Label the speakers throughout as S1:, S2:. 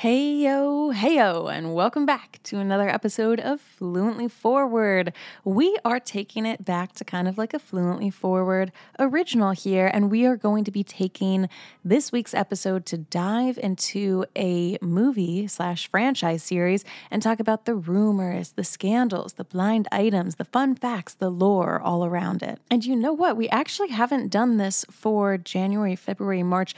S1: Hey yo, and welcome back to another episode of Fluently Forward. We are taking it back to kind of like a Fluently Forward original here, and we are going to be taking this week's episode to dive into a movie/franchise series and talk about the rumors, the scandals, the blind items, the fun facts, the lore all around it. And you know what? We actually haven't done this for January, February, March,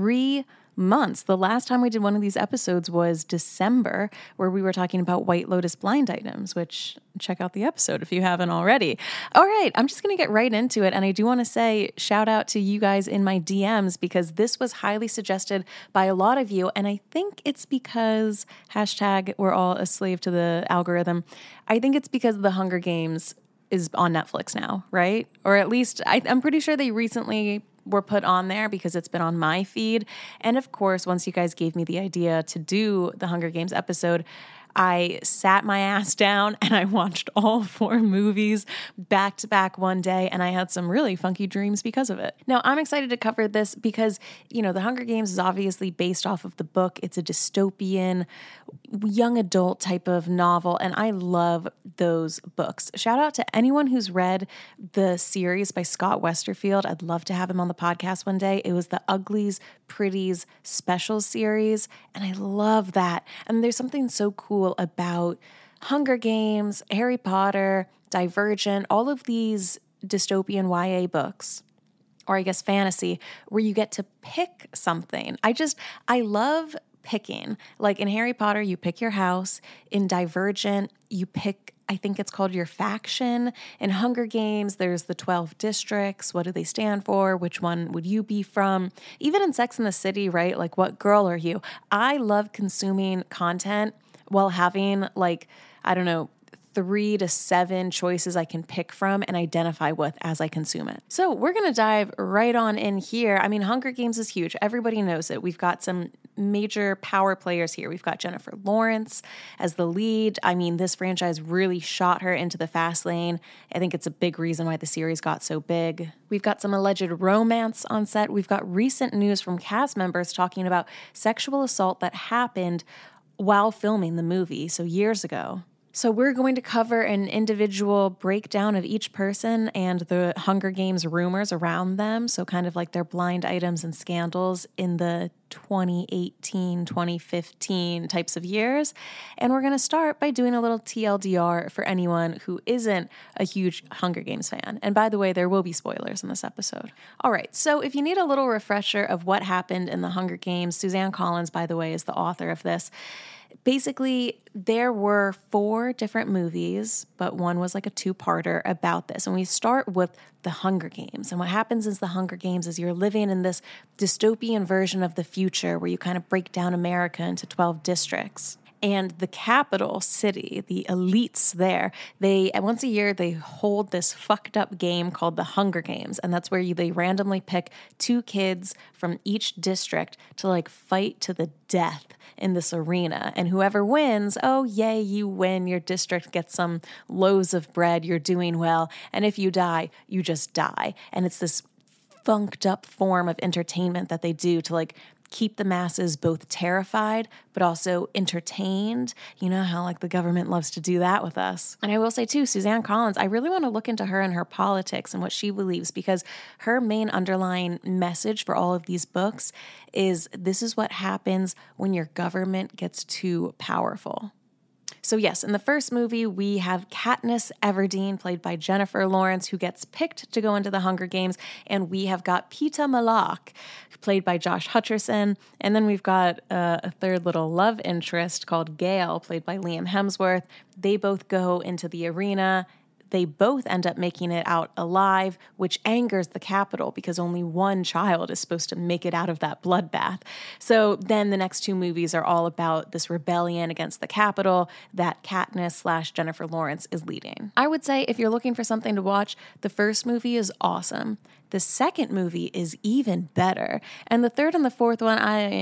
S1: 3 months. The last time we did one of these episodes was December, where we were talking about White Lotus blind items, which check out the episode if you haven't already. All right, I'm just going to get right into it. And I do want to say shout out to you guys in my DMs because this was highly suggested by a lot of you. And I think it's because #we're all a slave to the algorithm. I think it's because The Hunger Games is on Netflix now, right? Or at least I'm pretty sure they recently were put on there because it's been on my feed. And of course, once you guys gave me the idea to do the Hunger Games episode, I sat my ass down and I watched all 4 movies back to back one day, and I had some really funky dreams because of it. Now, I'm excited to cover this because, The Hunger Games is obviously based off of the book. It's a dystopian, young adult type of novel, and I love those books. Shout out to anyone who's read the series by Scott Westerfield. I'd love to have him on the podcast one day. It was the Uglies, Pretties special series, and I love that. And there's something so cool about Hunger Games, Harry Potter, Divergent, all of these dystopian YA books, or I guess fantasy, where you get to pick something. I love picking. Like in Harry Potter, you pick your house. In Divergent, you pick, I think it's called your faction. In Hunger Games, there's the 12 districts. What do they stand for? Which one would you be from? Even in Sex and the City, right? Like, what girl are you? I love consuming content while having 3 to 7 choices I can pick from and identify with as I consume it. So we're going to dive right on in here. I mean, Hunger Games is huge. Everybody knows it. We've got some major power players here. We've got Jennifer Lawrence as the lead. I mean, this franchise really shot her into the fast lane. I think it's a big reason why the series got so big. We've got some alleged romance on set. We've got recent news from cast members talking about sexual assault that happened while filming the movie, so years ago. So we're going to cover an individual breakdown of each person and the Hunger Games rumors around them, so kind of like their blind items and scandals in the 2018, 2015 types of years. And we're going to start by doing a little TLDR for anyone who isn't a huge Hunger Games fan. And by the way, there will be spoilers in this episode. All right, so if you need a little refresher of what happened in the Hunger Games, Suzanne Collins, by the way, is the author of this. Basically, there were 4 different movies, but one was like a 2-parter about this. And we start with the Hunger Games. And what happens is the Hunger Games is you're living in this dystopian version of the future where you kind of break down America into 12 districts. And the capital city, the elites there, once a year, they hold this fucked up game called the Hunger Games. And that's where they randomly pick 2 kids from each district to fight to the death in this arena. And whoever wins, oh, yay, you win. Your district gets some loaves of bread. You're doing well. And if you die, you just die. And it's this funked up form of entertainment that they do to keep the masses both terrified but also entertained. You know how the government loves to do that with us. And I will say too, Suzanne Collins, I really want to look into her and her politics and what she believes, because her main underlying message for all of these books is this is what happens when your government gets too powerful. So yes, in the first movie, we have Katniss Everdeen, played by Jennifer Lawrence, who gets picked to go into the Hunger Games. And we have got Peeta Mellark, played by Josh Hutcherson. And then we've got a third little love interest called Gale, played by Liam Hemsworth. They both go into the arena. They both end up making it out alive, which angers the Capitol because only one child is supposed to make it out of that bloodbath. So then the next 2 movies are all about this rebellion against the Capitol that Katniss/Jennifer Lawrence is leading. I would say if you're looking for something to watch, the first movie is awesome. The second movie is even better. And the third and the fourth one,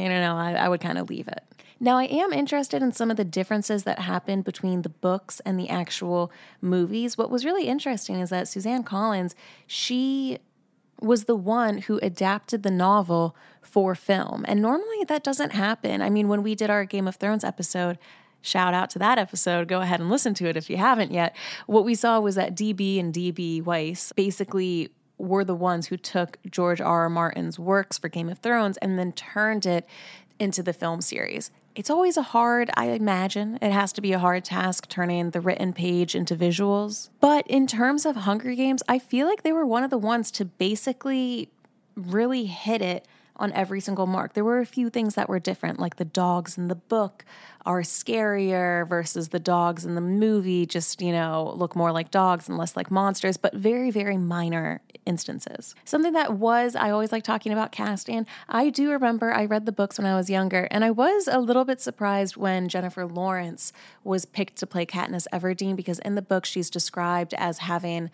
S1: I would kind of leave it. Now, I am interested in some of the differences that happened between the books and the actual movies. What was really interesting is that Suzanne Collins, she was the one who adapted the novel for film. And normally that doesn't happen. I mean, when we did our Game of Thrones episode, shout out to that episode. Go ahead and listen to it if you haven't yet. What we saw was that DB and DB Weiss basically were the ones who took George R.R. Martin's works for Game of Thrones and then turned it into the film series. It's always I imagine it has to be a hard task turning the written page into visuals. But in terms of Hunger Games, I feel like they were one of the ones to basically really hit it on every single mark. There were a few things that were different, like the dogs in the book are scarier versus the dogs in the movie just, look more like dogs and less like monsters, but very, very minor instances. Something that I always like talking about casting. I do remember I read the books when I was younger, and I was a little bit surprised when Jennifer Lawrence was picked to play Katniss Everdeen, because in the book she's described as having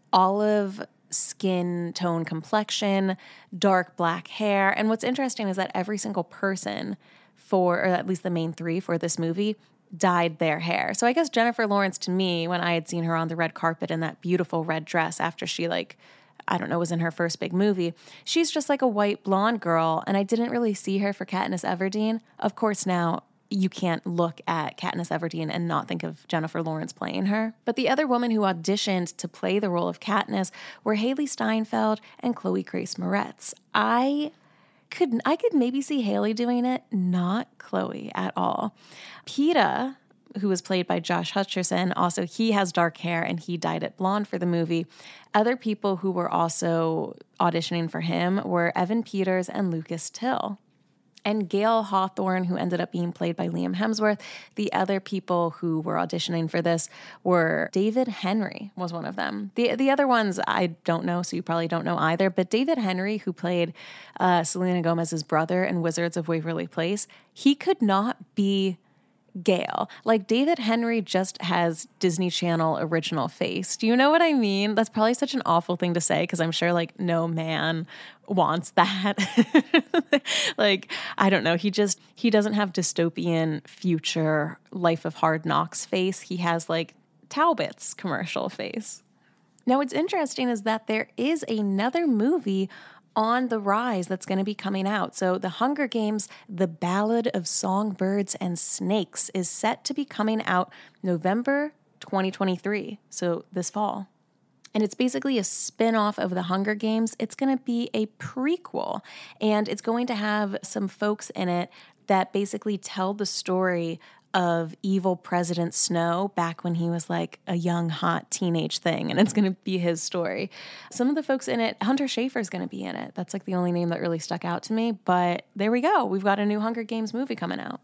S1: olive skin tone complexion, dark black hair. And what's interesting is that every single person or at least the main three for this movie, dyed their hair. So I guess Jennifer Lawrence, to me, when I had seen her on the red carpet in that beautiful red dress after she was in her first big movie, she's just like a white blonde girl. And I didn't really see her for Katniss Everdeen. Of course, now you can't look at Katniss Everdeen and not think of Jennifer Lawrence playing her. But the other women who auditioned to play the role of Katniss were Haley Steinfeld and Chloe Grace Moretz. I could maybe see Haley doing it, not Chloe at all. Peeta, who was played by Josh Hutcherson, also he has dark hair and he dyed it blonde for the movie. Other people who were also auditioning for him were Evan Peters and Lucas Till. And Gail Hawthorne, who ended up being played by Liam Hemsworth. The other people who were auditioning for this were David Henry was one of them. The other ones I don't know, so you probably don't know either. But David Henry, who played Selena Gomez's brother in Wizards of Waverly Place, he could not be Gale. Like, David Henry just has Disney Channel original face. Do you know what I mean? That's probably such an awful thing to say, because I'm sure no man wants that. I don't know. He doesn't have dystopian future Life of Hard Knocks face. He has Talbot's commercial face. Now, what's interesting is that there is another movie on the rise that's going to be coming out. So The Hunger Games, The Ballad of Songbirds and Snakes is set to be coming out November 2023, so this fall. And it's basically a spin-off of The Hunger Games. It's going to be a prequel, and it's going to have some folks in it that basically tell the story of evil President Snow back when he was a young, hot teenage thing, and it's going to be his story. Some of the folks in it, Hunter Schafer is going to be in it. That's the only name that really stuck out to me, but there we go. We've got a new Hunger Games movie coming out.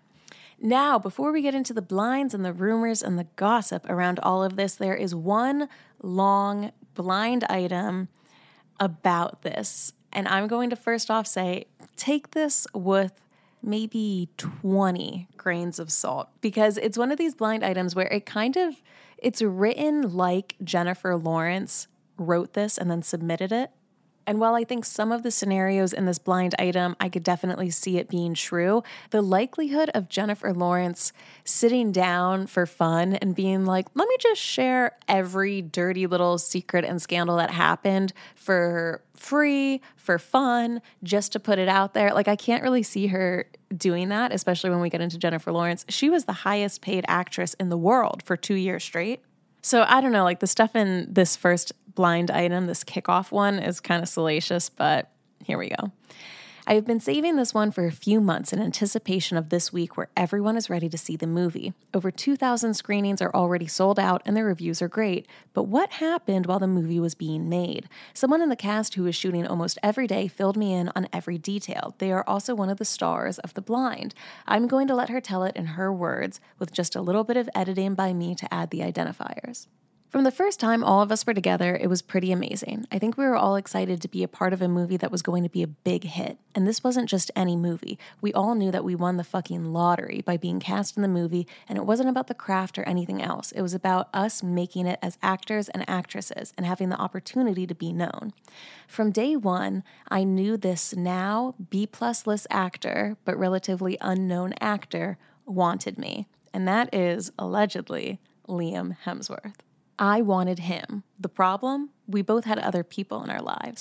S1: Now, before we get into the blinds and the rumors and the gossip around all of this, there is one long blind item about this, and I'm going to first off say, take this with maybe 20 grains of salt, because it's one of these blind items where it's written like Jennifer Lawrence wrote this and then submitted it. And while I think some of the scenarios in this blind item, I could definitely see it being true, the likelihood of Jennifer Lawrence sitting down for fun and being like, let me just share every dirty little secret and scandal that happened for free, for fun, just to put it out there. I can't really see her doing that, especially when we get into Jennifer Lawrence. She was the highest paid actress in the world for 2 years straight. So I don't know, the stuff in this first blind item, this kickoff one, is kind of salacious, but here we go. I have been saving this one for a few months in anticipation of this week where everyone is ready to see the movie. Over 2,000 screenings are already sold out and the reviews are great. But what happened while the movie was being made? Someone in the cast who is shooting almost every day filled me in on every detail. They are also one of the stars of The Blind. I'm going to let her tell it in her words, with just a little bit of editing by me to add the identifiers. From the first time all of us were together, it was pretty amazing. I think we were all excited to be a part of a movie that was going to be a big hit. And this wasn't just any movie. We all knew that we won the fucking lottery by being cast in the movie, and it wasn't about the craft or anything else. It was about us making it as actors and actresses and having the opportunity to be known. From day one, I knew this now B-plus list actor, but relatively unknown actor, wanted me. And that is, allegedly, Liam Hemsworth. I wanted him. The problem? We both had other people in our lives.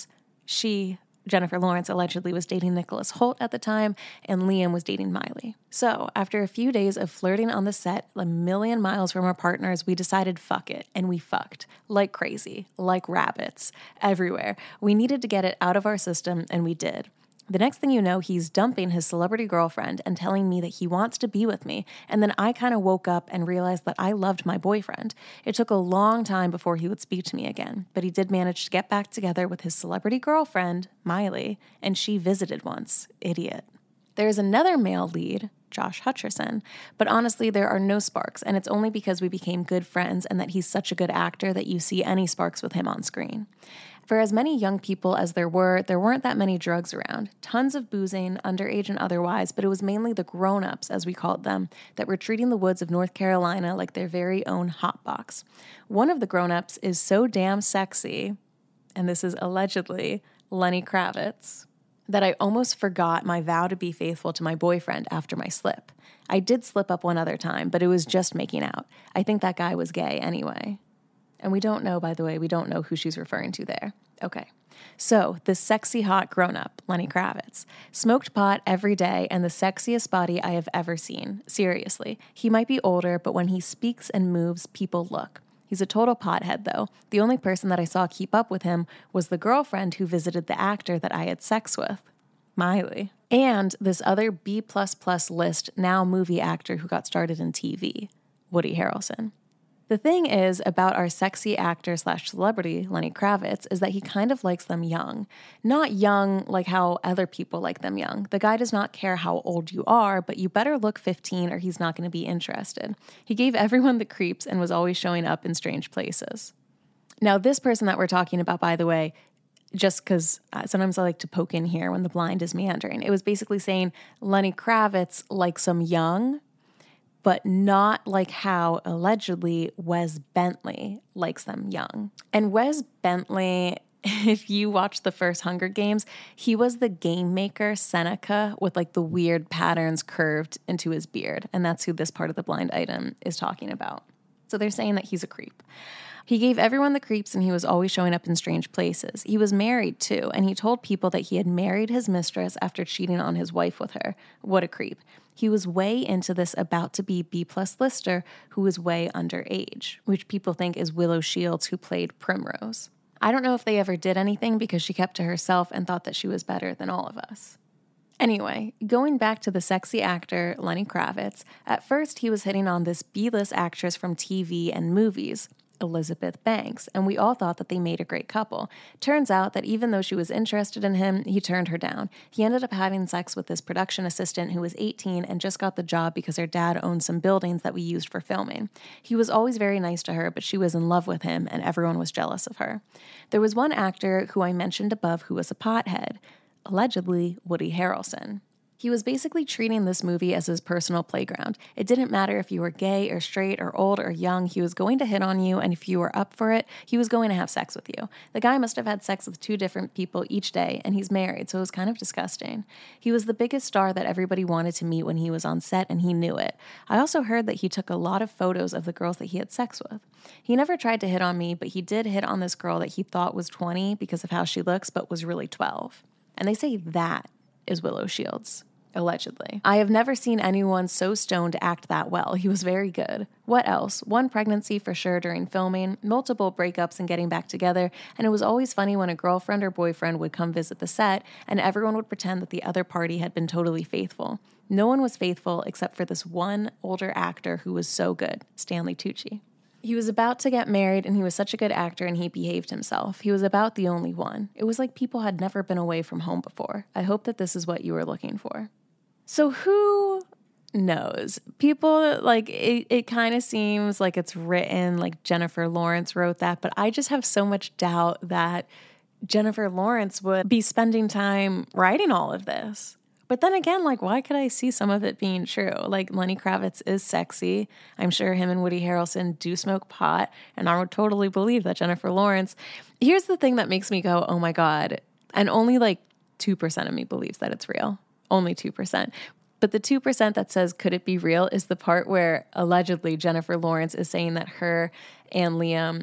S1: Jennifer Lawrence, allegedly was dating Nicholas Hoult at the time, and Liam was dating Miley. So after a few days of flirting on the set, a million miles from our partners, we decided fuck it, and we fucked like crazy, like rabbits, everywhere. We needed to get it out of our system, and we did. The next thing you know, he's dumping his celebrity girlfriend and telling me that he wants to be with me. And then I kind of woke up and realized that I loved my boyfriend. It took a long time before he would speak to me again, but he did manage to get back together with his celebrity girlfriend, Miley, and she visited once. Idiot. There's another male lead, Josh Hutcherson, but honestly, there are no sparks, and it's only because we became good friends and that he's such a good actor that you see any sparks with him on screen. For as many young people as there weren't that many drugs around. Tons of boozing, underage and otherwise, but it was mainly the grown-ups, as we called them, that were treating the woods of North Carolina like their very own hotbox. One of the grown-ups is so damn sexy, and this is allegedly Lenny Kravitz, that I almost forgot my vow to be faithful to my boyfriend after my slip. I did slip up one other time, but it was just making out. I think that guy was gay anyway. And we don't know, by the way, we don't know who she's referring to there. Okay. So, the sexy hot grown-up, Lenny Kravitz, smoked pot every day and the sexiest body I have ever seen. Seriously. He might be older, but when he speaks and moves, people look. He's a total pothead, though. The only person that I saw keep up with him was the girlfriend who visited the actor that I had sex with, Miley. And this other B++ list now movie actor who got started in TV, Woody Harrelson. The thing is about our sexy actor / celebrity, Lenny Kravitz, is that he kind of likes them young. Not young like how other people like them young. The guy does not care how old you are, but you better look 15 or he's not going to be interested. He gave everyone the creeps and was always showing up in strange places. Now, this person that we're talking about, by the way, just because sometimes I like to poke in here when the blind is meandering, it was basically saying Lenny Kravitz likes them young, but not like how, allegedly, Wes Bentley likes them young. And Wes Bentley, if you watch the first Hunger Games, he was the game maker Seneca with like the weird patterns curved into his beard. And that's who this part of the blind item is talking about. So they're saying that he's a creep. He gave everyone the creeps and he was always showing up in strange places. He was married too, and he told people that he had married his mistress after cheating on his wife with her. What a creep. He was way into this about-to-be B+ lister who was way underage, which people think is Willow Shields, who played Primrose. I don't know if they ever did anything because she kept to herself and thought that she was better than all of us. Anyway, going back to the sexy actor Lenny Kravitz, at first he was hitting on this B-list actress from TV and movies, Elizabeth Banks, and we all thought that they made a great couple. Turns out that even though she was interested in him, he turned her down. He ended up having sex with this production assistant who was 18 and just got the job because her dad owned some buildings that we used for filming. He was always very nice to her, but she was in love with him and everyone was jealous of her. There was one actor who I mentioned above who was a pothead, allegedly Woody Harrelson. He was basically treating this movie as his personal playground. It didn't matter if you were gay or straight or old or young, he was going to hit on you, and if you were up for it, he was going to have sex with you. The guy must have had sex with 2 different people each day, and he's married, so it was kind of disgusting. He was the biggest star that everybody wanted to meet when he was on set, and he knew it. I also heard that he took a lot of photos of the girls that he had sex with. He never tried to hit on me, but he did hit on this girl that he thought was 20 because of how she looks, but was really 12. And they say that is Willow Shields. Allegedly. I have never seen anyone so stoned act that well. He was very good. What else? One pregnancy for sure during filming, multiple breakups and getting back together, and it was always funny when a girlfriend or boyfriend would come visit the set and everyone would pretend that the other party had been totally faithful. No one was faithful except for this one older actor who was so good, Stanley Tucci. He was about to get married and he was such a good actor and he behaved himself. He was about the only one. It was like people had never been away from home before. I hope that this is what you were looking for. So who knows? People, like, it kind of seems like it's written, like Jennifer Lawrence wrote that, but I just have so much doubt that Jennifer Lawrence would be spending time writing all of this. But then again, like, why could I see some of it being true? Like, Lenny Kravitz is sexy. I'm sure him and Woody Harrelson do smoke pot, and I would totally believe that Jennifer Lawrence. Here's the thing that makes me go, oh my God. And only like 2% of me believes that it's real. Only 2%. But the 2% that says, could it be real, is the part where allegedly Jennifer Lawrence is saying that her and Liam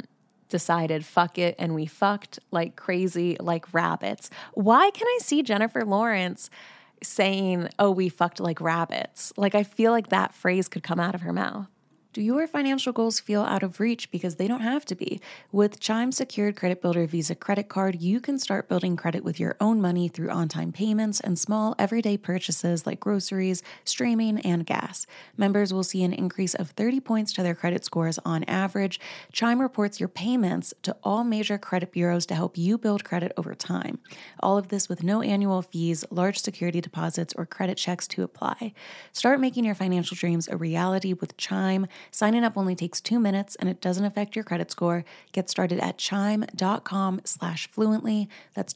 S1: decided fuck it and we fucked like crazy, like rabbits. Why can I see Jennifer Lawrence saying, oh, we fucked like rabbits? Like, I feel like that phrase could come out of her mouth. Do your financial goals feel out of reach? Because they don't have to be. With Chime Secured Credit Builder Visa Credit Card, you can start building credit with your own money through on-time payments and small everyday purchases like groceries, streaming, and gas. Members will see an increase of 30 points to their credit scores on average. Chime reports your payments to all major credit bureaus to help you build credit over time. All of this with no annual fees, large security deposits, or credit checks to apply. Start making your financial dreams a reality with Chime. Signing up only takes 2 minutes and it doesn't affect your credit score. Get started at chime.com/fluently. That's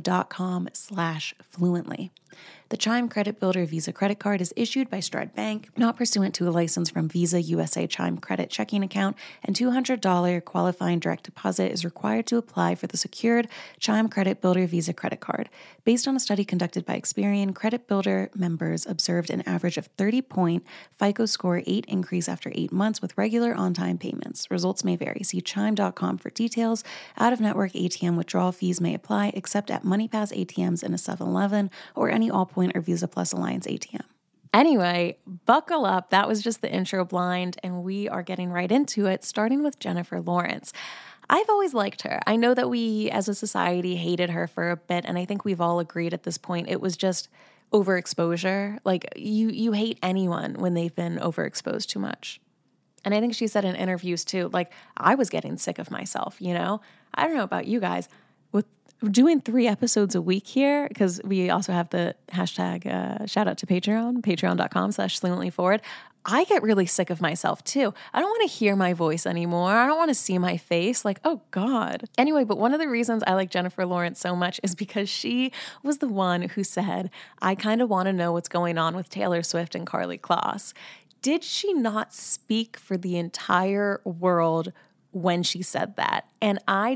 S1: chime.com/fluently. The Chime Credit Builder Visa Credit Card is issued by Stride Bank, not pursuant to a license from Visa USA Chime Credit Checking Account, and $200 qualifying direct deposit is required to apply for the secured Chime Credit Builder Visa Credit Card. Based on a study conducted by Experian, Credit Builder members observed an average of 30-point FICO Score 8 increase after 8 months with regular on-time payments. Results may vary. See chime.com for details. Out-of-network ATM withdrawal fees may apply except at MoneyPass ATMs in a 7-Eleven or any Allpoint or Visa Plus Alliance ATM. Anyway, buckle up. That was just the intro blind, and we are getting right into it, starting with Jennifer Lawrence. I've always liked her. I know that we as a society hated her for a bit, and I think we've all agreed at this point it was just overexposure. Like, you hate anyone when they've been overexposed too much. And I think she said in interviews too, like, I was getting sick of myself, you know? I don't know about you guys. With doing 3 episodes a week here, because we also have the hashtag shout out to Patreon, patreon.com/fluentlyforward. I get really sick of myself too. I don't want to hear my voice anymore. I don't want to see my face. Like, oh God. Anyway, but one of the reasons I like Jennifer Lawrence so much is because she was the one who said, I kind of want to know what's going on with Taylor Swift and Karlie Kloss. Did she not speak for the entire world when she said that? And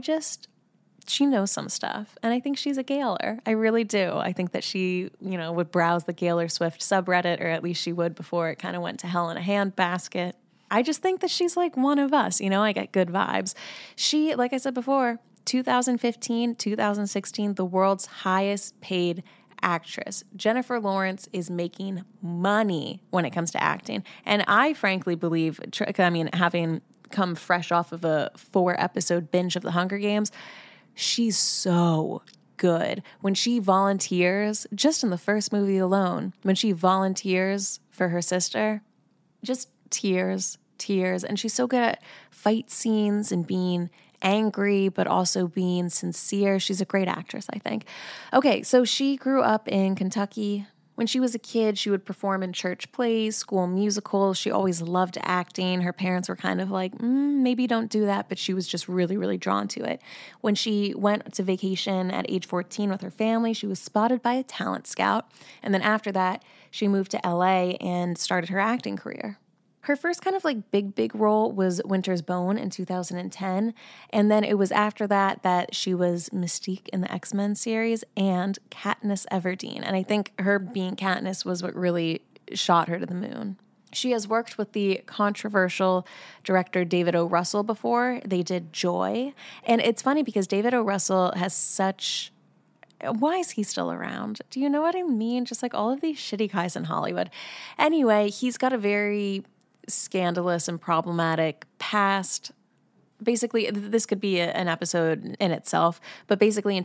S1: she knows some stuff. And I think she's a Gaylor. I really do. I think that she, would browse the Gaylor Swift subreddit, or at least she would before it kind of went to hell in a handbasket. I just think that she's like one of us. I get good vibes. She, like I said before, 2015, 2016, the world's highest paid actress. Jennifer Lawrence is making money when it comes to acting. And I frankly believe, having come fresh off of a 4-episode binge of The Hunger Games, she's so good. When she volunteers, just in the first movie alone, when she volunteers for her sister, just tears. And she's so good at fight scenes and being angry, but also being sincere. She's a great actress, I think. Okay, so she grew up in Kentucky. When she was a kid, she would perform in church plays, school musicals. She always loved acting. Her parents were kind of like, maybe don't do that, but she was just really, really drawn to it. When she went to vacation at age 14 with her family, she was spotted by a talent scout. And then after that, she moved to LA and started her acting career. Her first kind of like big role was Winter's Bone in 2010. And then it was after that she was Mystique in the X-Men series and Katniss Everdeen. And I think her being Katniss was what really shot her to the moon. She has worked with the controversial director David O. Russell before. They did Joy. And it's funny because David O. Russell has such... Why is he still around? Do you know what I mean? Just like all of these shitty guys in Hollywood. Anyway, he's got a very scandalous and problematic past. Basically, this could be an episode in itself, but basically in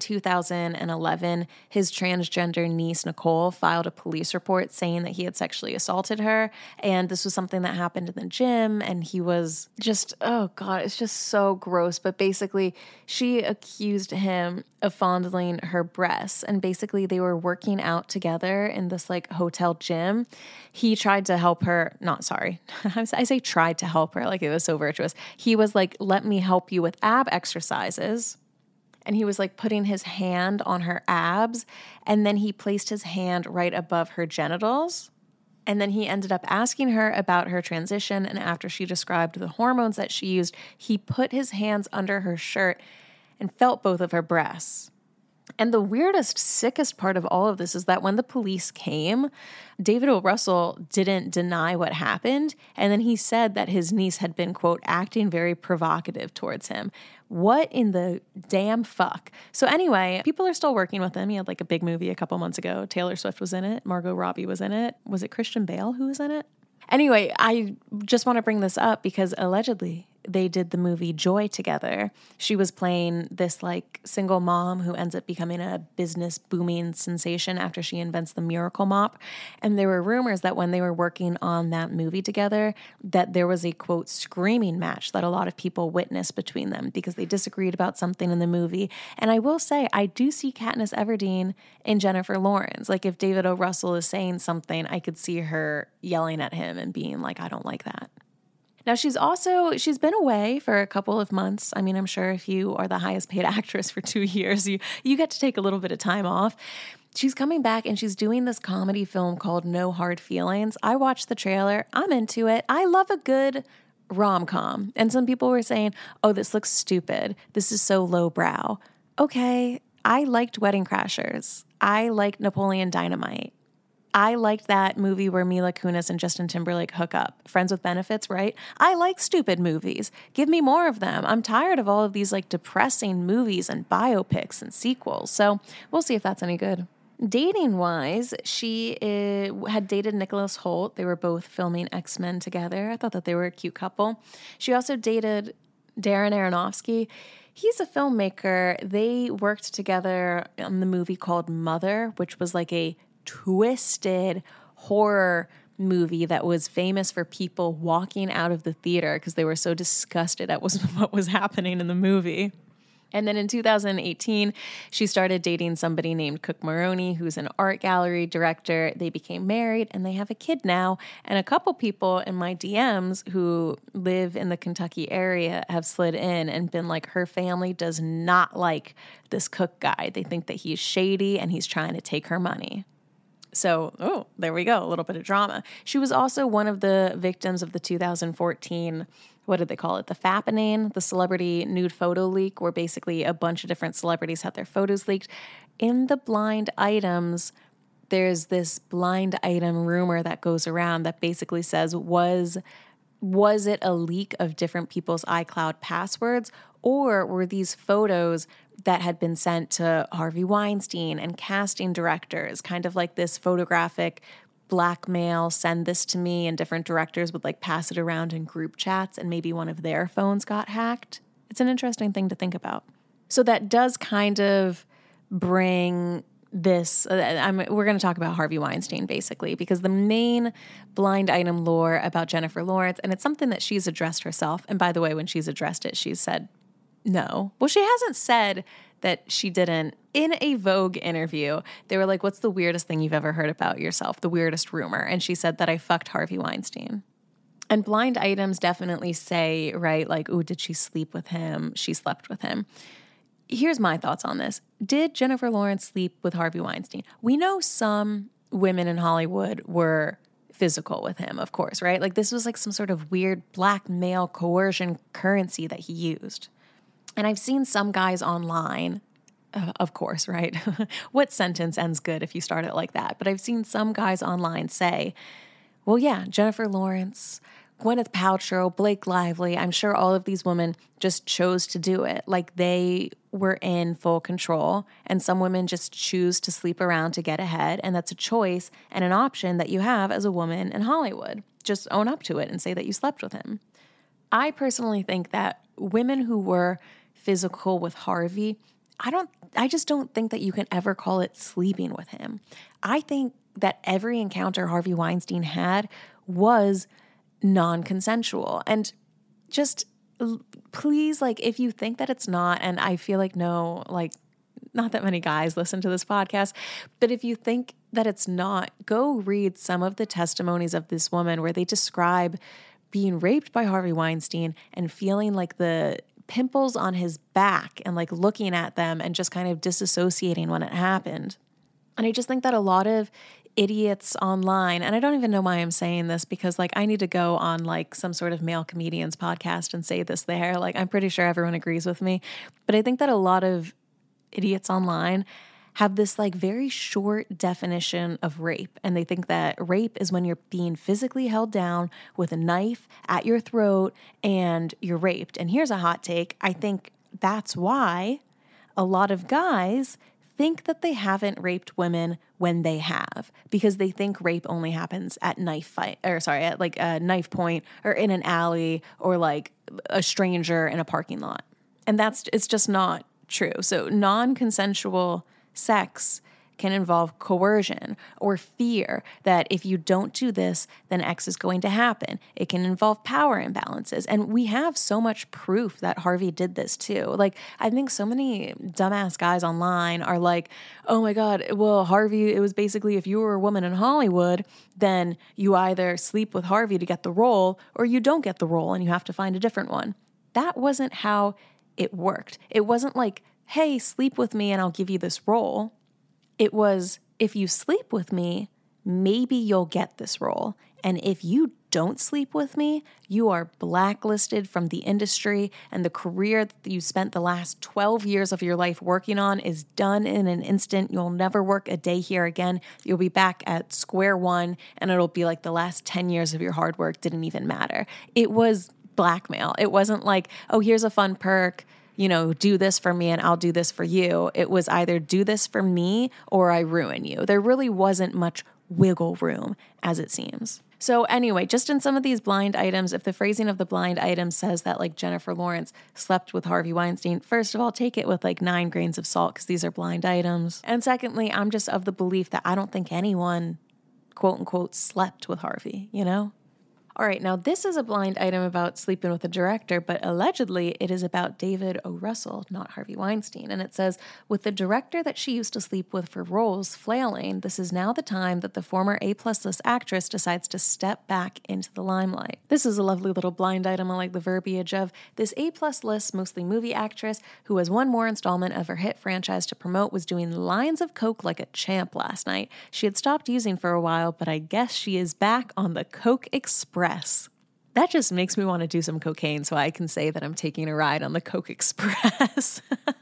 S1: 2011, his transgender niece, Nicole, filed a police report saying that he had sexually assaulted her. And this was something that happened in the gym. And he was just, oh God, it's just so gross. But basically, she accused him of fondling her breasts. And basically, they were working out together in this like hotel gym. He tried to help her. I say tried to help her like it was so virtuous. He was like, let me help you with ab exercises. And he was like putting his hand on her abs. And then he placed his hand right above her genitals. And then he ended up asking her about her transition. And after she described the hormones that she used, he put his hands under her shirt and felt both of her breasts. And the weirdest, sickest part of all of this is that when the police came, David O. Russell didn't deny what happened. And then he said that his niece had been, quote, acting very provocative towards him. What in the damn fuck? So anyway, people are still working with him. He had like a big movie a couple months ago. Taylor Swift was in it. Margot Robbie was in it. Was it Christian Bale who was in it? Anyway, I just want to bring this up because allegedly they did the movie Joy together. She was playing this like single mom who ends up becoming a business booming sensation after she invents the Miracle Mop. And there were rumors that when they were working on that movie together, that there was a, quote, screaming match that a lot of people witnessed between them because they disagreed about something in the movie. And I will say, I do see Katniss Everdeen in Jennifer Lawrence. Like if David O. Russell is saying something, I could see her yelling at him and being like, I don't like that. Now, she's been away for a couple of months. I mean, I'm sure if you are the highest paid actress for 2 years, you get to take a little bit of time off. She's coming back and she's doing this comedy film called No Hard Feelings. I watched the trailer. I'm into it. I love a good rom-com. And some people were saying, oh, this looks stupid. This is so lowbrow. Okay, I liked Wedding Crashers. I liked Napoleon Dynamite. I liked that movie where Mila Kunis and Justin Timberlake hook up. Friends with Benefits, right? I like stupid movies. Give me more of them. I'm tired of all of these like depressing movies and biopics and sequels. So we'll see if that's any good. Dating-wise, she had dated Nicholas Hoult. They were both filming X-Men together. I thought that they were a cute couple. She also dated Darren Aronofsky. He's a filmmaker. They worked together on the movie called Mother, which was like a twisted horror movie that was famous for people walking out of the theater because they were so disgusted at what was happening in the movie. And then in 2018, she started dating somebody named Cook Maroney, who's an art gallery director. They became married and they have a kid now. And a couple people in my DMs who live in the Kentucky area have slid in and been like, her family does not like this Cook guy. They think that he's shady and he's trying to take her money. So, there we go, a little bit of drama. She was also one of the victims of the 2014, what did they call it? The Fappening, the celebrity nude photo leak, where basically a bunch of different celebrities had their photos leaked. In the blind items, there's this blind item rumor that goes around that basically says, was it a leak of different people's iCloud passwords, or were these photos that had been sent to Harvey Weinstein and casting directors, kind of like this photographic blackmail, send this to me, and different directors would like pass it around in group chats and maybe one of their phones got hacked? It's an interesting thing to think about. So that does kind of bring this, we're going to talk about Harvey Weinstein basically, because the main blind item lore about Jennifer Lawrence, and it's something that she's addressed herself. And by the way, when she's addressed it, she's said no. Well, she hasn't said that she didn't. In a Vogue interview, they were like, what's the weirdest thing you've ever heard about yourself? The weirdest rumor. And she said that I fucked Harvey Weinstein. And blind items definitely say, right, like, ooh, did she sleep with him? She slept with him. Here's my thoughts on this. Did Jennifer Lawrence sleep with Harvey Weinstein? We know some women in Hollywood were physical with him, of course, right? Like this was like some sort of weird blackmail coercion currency that he used. And I've seen some guys online, of course, right? What sentence ends good if you start it like that? But I've seen some guys online say, well, yeah, Jennifer Lawrence, Gwyneth Paltrow, Blake Lively, I'm sure all of these women just chose to do it. Like they were in full control, and some women just choose to sleep around to get ahead. And that's a choice and an option that you have as a woman in Hollywood. Just own up to it and say that you slept with him. I personally think that women who were physical with Harvey, I just don't think that you can ever call it sleeping with him. I think that every encounter Harvey Weinstein had was non-consensual. And just please, like, if you think that it's not, and I feel like no, like, not that many guys listen to this podcast, but if you think that it's not, go read some of the testimonies of this woman where they describe being raped by Harvey Weinstein and feeling like the pimples on his back and like looking at them and just kind of disassociating when it happened. And I just think that a lot of idiots online, and I don't even know why I'm saying this because like I need to go on like some sort of male comedians podcast and say this there. Like I'm pretty sure everyone agrees with me. But I think that a lot of idiots online have this like very short definition of rape. And they think that rape is when you're being physically held down with a knife at your throat and you're raped. And here's a hot take. I think that's why a lot of guys think that they haven't raped women when they have, because they think rape only happens at at like a knife point or in an alley or like a stranger in a parking lot. And it's just not true. So non-consensual sex can involve coercion or fear that if you don't do this, then X is going to happen. It can involve power imbalances. And we have so much proof that Harvey did this too. Like, I think so many dumbass guys online are like, oh my God, well, Harvey, it was basically if you were a woman in Hollywood, then you either sleep with Harvey to get the role or you don't get the role and you have to find a different one. That wasn't how it worked. It wasn't like, hey, sleep with me and I'll give you this role. It was, if you sleep with me, maybe you'll get this role. And if you don't sleep with me, you are blacklisted from the industry, and the career that you spent the last 12 years of your life working on is done in an instant. You'll never work a day here again. You'll be back at square one, and it'll be like the last 10 years of your hard work didn't even matter. It was blackmail. It wasn't like, oh, here's a fun perk, do this for me and I'll do this for you. It was either do this for me or I ruin you. There really wasn't much wiggle room, as it seems. So anyway, just in some of these blind items, if the phrasing of the blind item says that like Jennifer Lawrence slept with Harvey Weinstein, first of all, take it with like 9 grains of salt because these are blind items. And secondly, I'm just of the belief that I don't think anyone, quote unquote, slept with Harvey, All right, now this is a blind item about sleeping with a director, but allegedly it is about David O. Russell, not Harvey Weinstein. And it says, with the director that she used to sleep with for roles flailing, this is now the time that the former A-plus list actress decides to step back into the limelight. This is a lovely little blind item. I like the verbiage of this A-plus list, mostly movie actress, who has one more installment of her hit franchise to promote, was doing lines of coke like a champ last night. She had stopped using for a while, but I guess she is back on the Coke Express. That just makes me want to do some cocaine so I can say that I'm taking a ride on the Coke Express.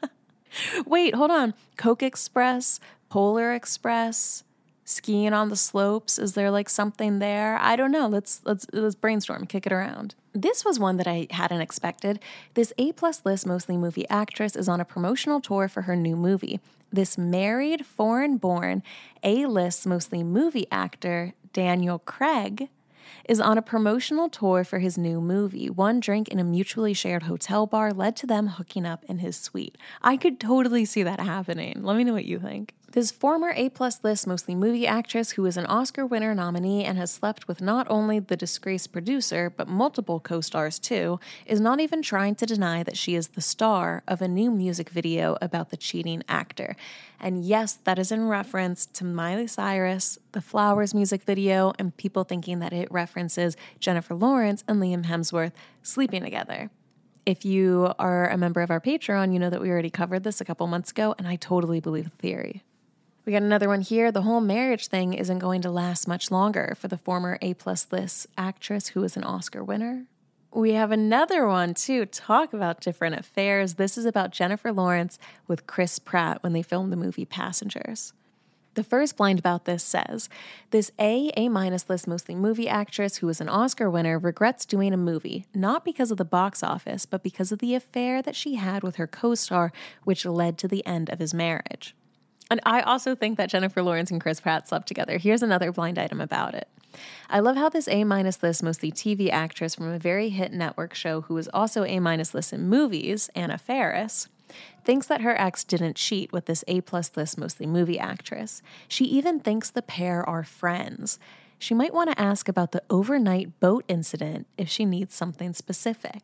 S1: Wait, hold on. Coke Express, Polar Express, skiing on the slopes. Is there like something there? I don't know. Let's brainstorm, kick it around. This was one that I hadn't expected. This A-plus list, mostly movie actress, is on a promotional tour for her new movie. This married, foreign-born, A-list, mostly movie actor, Daniel Craig, is on a promotional tour for his new movie. One drink in a mutually shared hotel bar led to them hooking up in his suite. I could totally see that happening. Let me know what you think. This former A-plus list, mostly movie actress who is an Oscar winner nominee and has slept with not only the disgraced producer, but multiple co-stars too, is not even trying to deny that she is the star of a new music video about the cheating actor. And yes, that is in reference to Miley Cyrus, the Flowers music video, and people thinking that it references Jennifer Lawrence and Liam Hemsworth sleeping together. If you are a member of our Patreon, you know that we already covered this a couple months ago, and I totally believe the theory. We got another one here. The whole marriage thing isn't going to last much longer for the former A-plus list actress who is an Oscar winner. We have another one, too. Talk about different affairs. This is about Jennifer Lawrence with Chris Pratt when they filmed the movie Passengers. The first blind about this says, this A-minus list, mostly movie actress who is an Oscar winner regrets doing a movie, not because of the box office, but because of the affair that she had with her co-star, which led to the end of his marriage. And I also think that Jennifer Lawrence and Chris Pratt slept together. Here's another blind item about it. I love how this A-minus list, mostly TV actress from a very hit network show who is also A-minus list in movies, Anna Faris, thinks that her ex didn't cheat with this A-plus list, mostly movie actress. She even thinks the pair are friends. She might want to ask about the overnight boat incident if she needs something specific.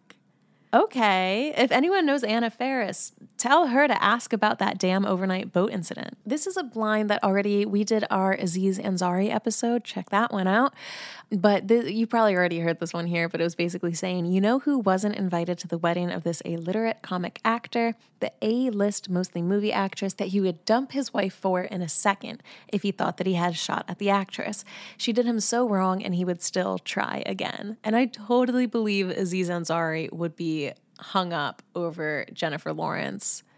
S1: Okay, if anyone knows Anna Faris, tell her to ask about that damn overnight boat incident. This is a blind that we did our Aziz Ansari episode. Check that one out. But you probably already heard this one here, but it was basically saying, you know who wasn't invited to the wedding of this illiterate comic actor? The A-list, mostly movie actress that he would dump his wife for in a second if he thought that he had a shot at the actress. She did him so wrong and he would still try again. And I totally believe Aziz Ansari would be hung up over Jennifer Lawrence.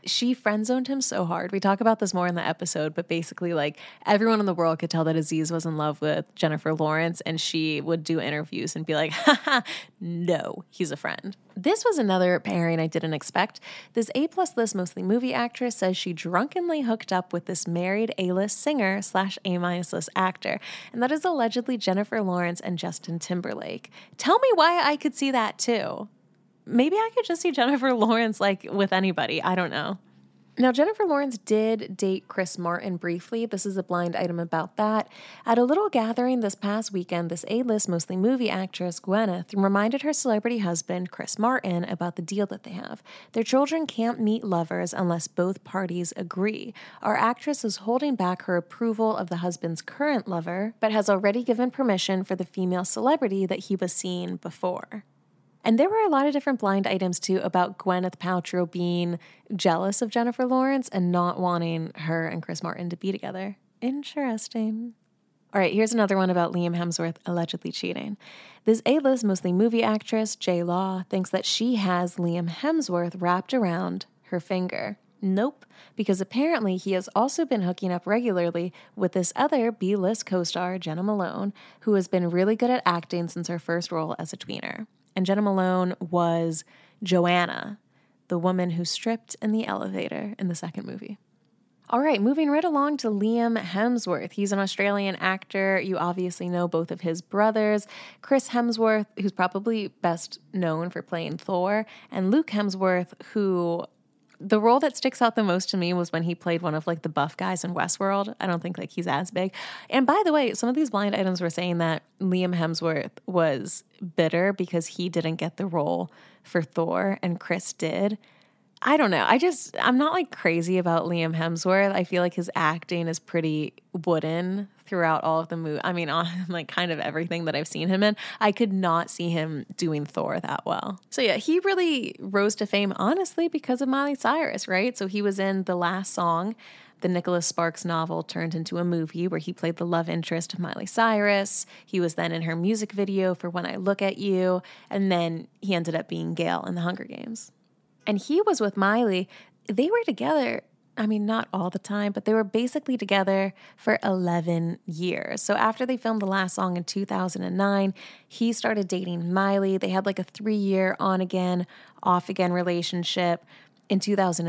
S1: she friend-zoned him so hard. We talk about this more in the episode, but basically, like, everyone in the world could tell that Aziz was in love with Jennifer Lawrence, and she would do interviews and be like, haha, no, he's a friend. This was another pairing I didn't expect. This A-plus list, mostly movie actress, says she drunkenly hooked up with this married A-list singer / A-minus list actor, and that is allegedly Jennifer Lawrence and Justin Timberlake. Tell me why I could see that too. Maybe I could just see Jennifer Lawrence like with anybody. I don't know. Now, Jennifer Lawrence did date Chris Martin briefly. This is a blind item about that. At a little gathering this past weekend, this A-list, mostly movie actress, Gwyneth, reminded her celebrity husband, Chris Martin, about the deal that they have. Their children can't meet lovers unless both parties agree. Our actress is holding back her approval of the husband's current lover, but has already given permission for the female celebrity that he was seeing before. And there were a lot of different blind items, too, about Gwyneth Paltrow being jealous of Jennifer Lawrence and not wanting her and Chris Martin to be together. Interesting. All right, here's another one about Liam Hemsworth allegedly cheating. This A-list, mostly movie actress, J. Law, thinks that she has Liam Hemsworth wrapped around her finger. Nope, because apparently he has also been hooking up regularly with this other B-list co-star, Jenna Malone, who has been really good at acting since her first role as a tweener. And Jenna Malone was Joanna, the woman who stripped in the elevator in the second movie. All right, moving right along to Liam Hemsworth. He's an Australian actor. You obviously know both of his brothers, Chris Hemsworth, who's probably best known for playing Thor, and Luke Hemsworth, who... the role that sticks out the most to me was when he played one of like the buff guys in Westworld. I don't think like he's as big. And by the way, some of these blind items were saying that Liam Hemsworth was bitter because he didn't get the role for Thor and Chris did. I don't know. I'm not like crazy about Liam Hemsworth. I feel like his acting is pretty wooden throughout all of the movie. I mean, on like kind of everything that I've seen him in. I could not see him doing Thor that well. So yeah, he really rose to fame, honestly, because of Miley Cyrus, right? So he was in The Last Song, the Nicholas Sparks novel turned into a movie where he played the love interest of Miley Cyrus. He was then in her music video for When I Look at You. And then he ended up being Gale in The Hunger Games. And he was with Miley. They were together, I mean, not all the time, but they were basically together for 11 years. So after they filmed The Last Song in 2009, he started dating Miley. They had like a 3-year on-again, off-again relationship. In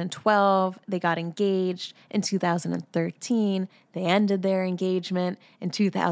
S1: 2012, they got engaged. In 2013, they ended their engagement. In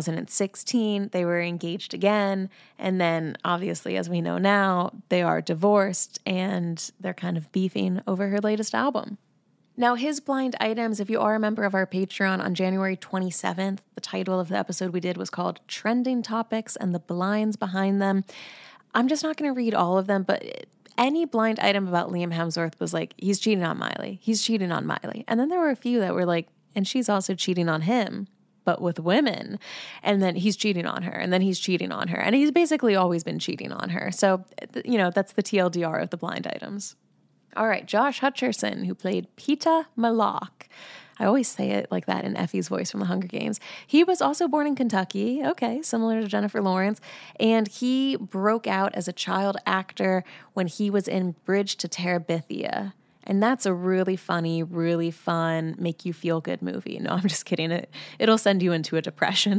S1: 2016, they were engaged again. And then, obviously, as we know now, they are divorced and they're kind of beefing over her latest album. Now, his blind items, if you are a member of our Patreon, on January 27th, the title of the episode we did was called Trending Topics and the Blinds Behind Them. I'm just not going to read all of them, but any blind item about Liam Hemsworth was like, he's cheating on Miley. He's cheating on Miley. And then there were a few that were like, and she's also cheating on him, but with women. And then he's cheating on her. And then he's cheating on her. And he's basically always been cheating on her. So, you know, that's the TLDR of the blind items. All right, Josh Hutcherson, who played Peeta Melloch. I always say it like that in Effie's voice from The Hunger Games. He was also born in Kentucky, okay, similar to Jennifer Lawrence, and he broke out as a child actor when he was in Bridge to Terabithia. And that's a really funny, really fun, make you feel good movie. No, I'm just kidding. It'll send you into a depression.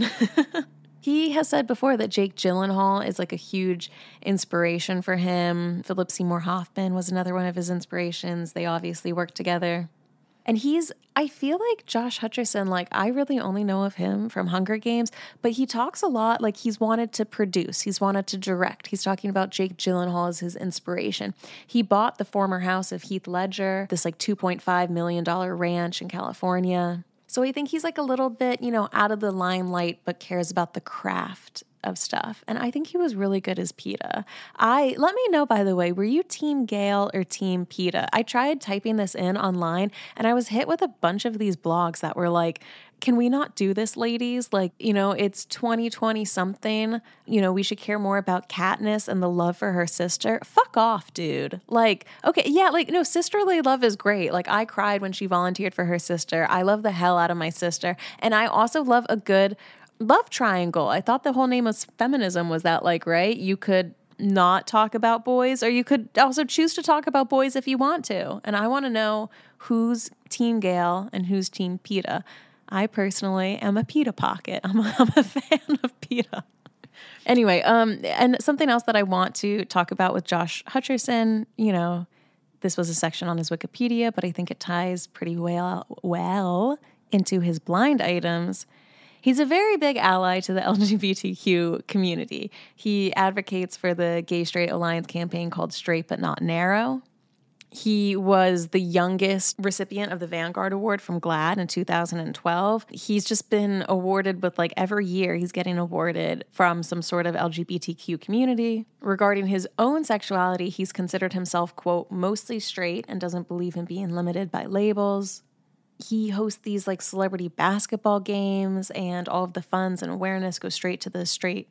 S1: He has said before that Jake Gyllenhaal is like a huge inspiration for him. Philip Seymour Hoffman was another one of his inspirations. They obviously worked together. And I feel like Josh Hutcherson, like I really only know of him from Hunger Games, but he talks a lot like he's wanted to produce, he's wanted to direct. He's talking about Jake Gyllenhaal as his inspiration. He bought the former house of Heath Ledger, this like $2.5 million ranch in California. So I think he's like a little bit, you know, out of the limelight, but cares about the craft of stuff. And I think he was really good as Peeta. Let me know, by the way, were you Team Gale or Team Peeta? I tried typing this in online and I was hit with a bunch of these blogs that were like, can we not do this, ladies? Like, you know, it's 2020 something. You know, we should care more about Katniss and the love for her sister. Fuck off, dude. Like, okay, yeah, like, no, sisterly love is great. Like, I cried when she volunteered for her sister. I love the hell out of my sister. And I also love a good love triangle. I thought the whole name of feminism was that, like, right? You could not talk about boys, or you could also choose to talk about boys if you want to. And I want to know who's Team Gail and who's Team PETA. I personally am a PETA pocket. I'm a fan of PETA. Anyway, and something else that I want to talk about with Josh Hutcherson, this was a section on his Wikipedia, but I think it ties pretty well into his blind items. He's a very big ally to the LGBTQ community. He advocates for the Gay Straight Alliance campaign called Straight But Not Narrow. He was the youngest recipient of the Vanguard Award from GLAAD in 2012. He's just been awarded with every year he's getting awarded from some sort of LGBTQ community. Regarding his own sexuality, he's considered himself, quote, mostly straight and doesn't believe in being limited by labels. He hosts these celebrity basketball games, and all of the funds and awareness goes straight to the Straight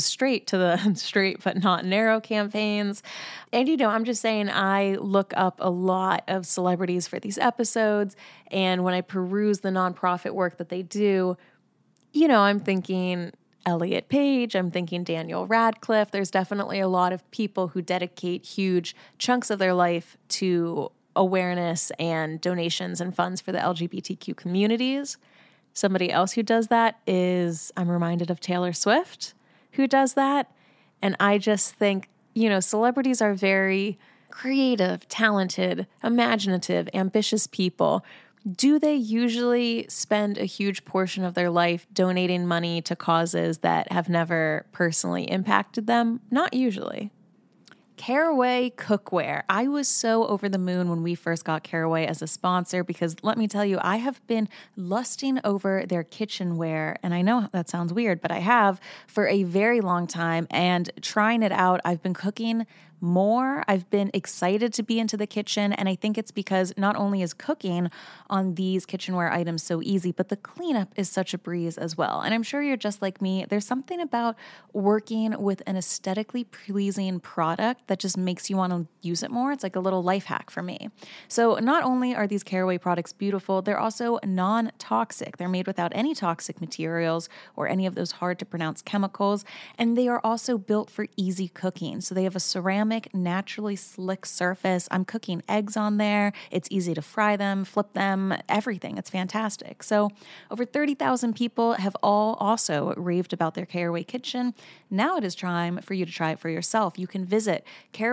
S1: But Not Narrow campaigns. And, I'm just saying, I look up a lot of celebrities for these episodes. And when I peruse the nonprofit work that they do, I'm thinking Elliot Page, I'm thinking Daniel Radcliffe. There's definitely a lot of people who dedicate huge chunks of their life to awareness and donations and funds for the LGBTQ communities. Somebody else who does that is, I'm reminded of Taylor Swift, who does that. And I just think, celebrities are very creative, talented, imaginative, ambitious people. Do they usually spend a huge portion of their life donating money to causes that have never personally impacted them? Not usually. Caraway cookware. I was so over the moon when we first got Caraway as a sponsor because let me tell you, I have been lusting over their kitchenware. And I know that sounds weird, but I have for a very long time. And trying it out, I've been cooking more. I've been excited to be into the kitchen. And I think it's because not only is cooking on these kitchenware items so easy, but the cleanup is such a breeze as well. And I'm sure you're just like me. There's something about working with an aesthetically pleasing product that just makes you want to use it more. It's like a little life hack for me. So not only are these Caraway products beautiful, they're also non-toxic. They're made without any toxic materials or any of those hard to pronounce chemicals. And they are also built for easy cooking. So they have a ceramic, naturally slick surface. I'm cooking eggs on there. It's easy to fry them, flip them, everything. It's fantastic. So over 30,000 people have all also raved about their Caraway kitchen. Now it is time for you to try it for yourself. You can visit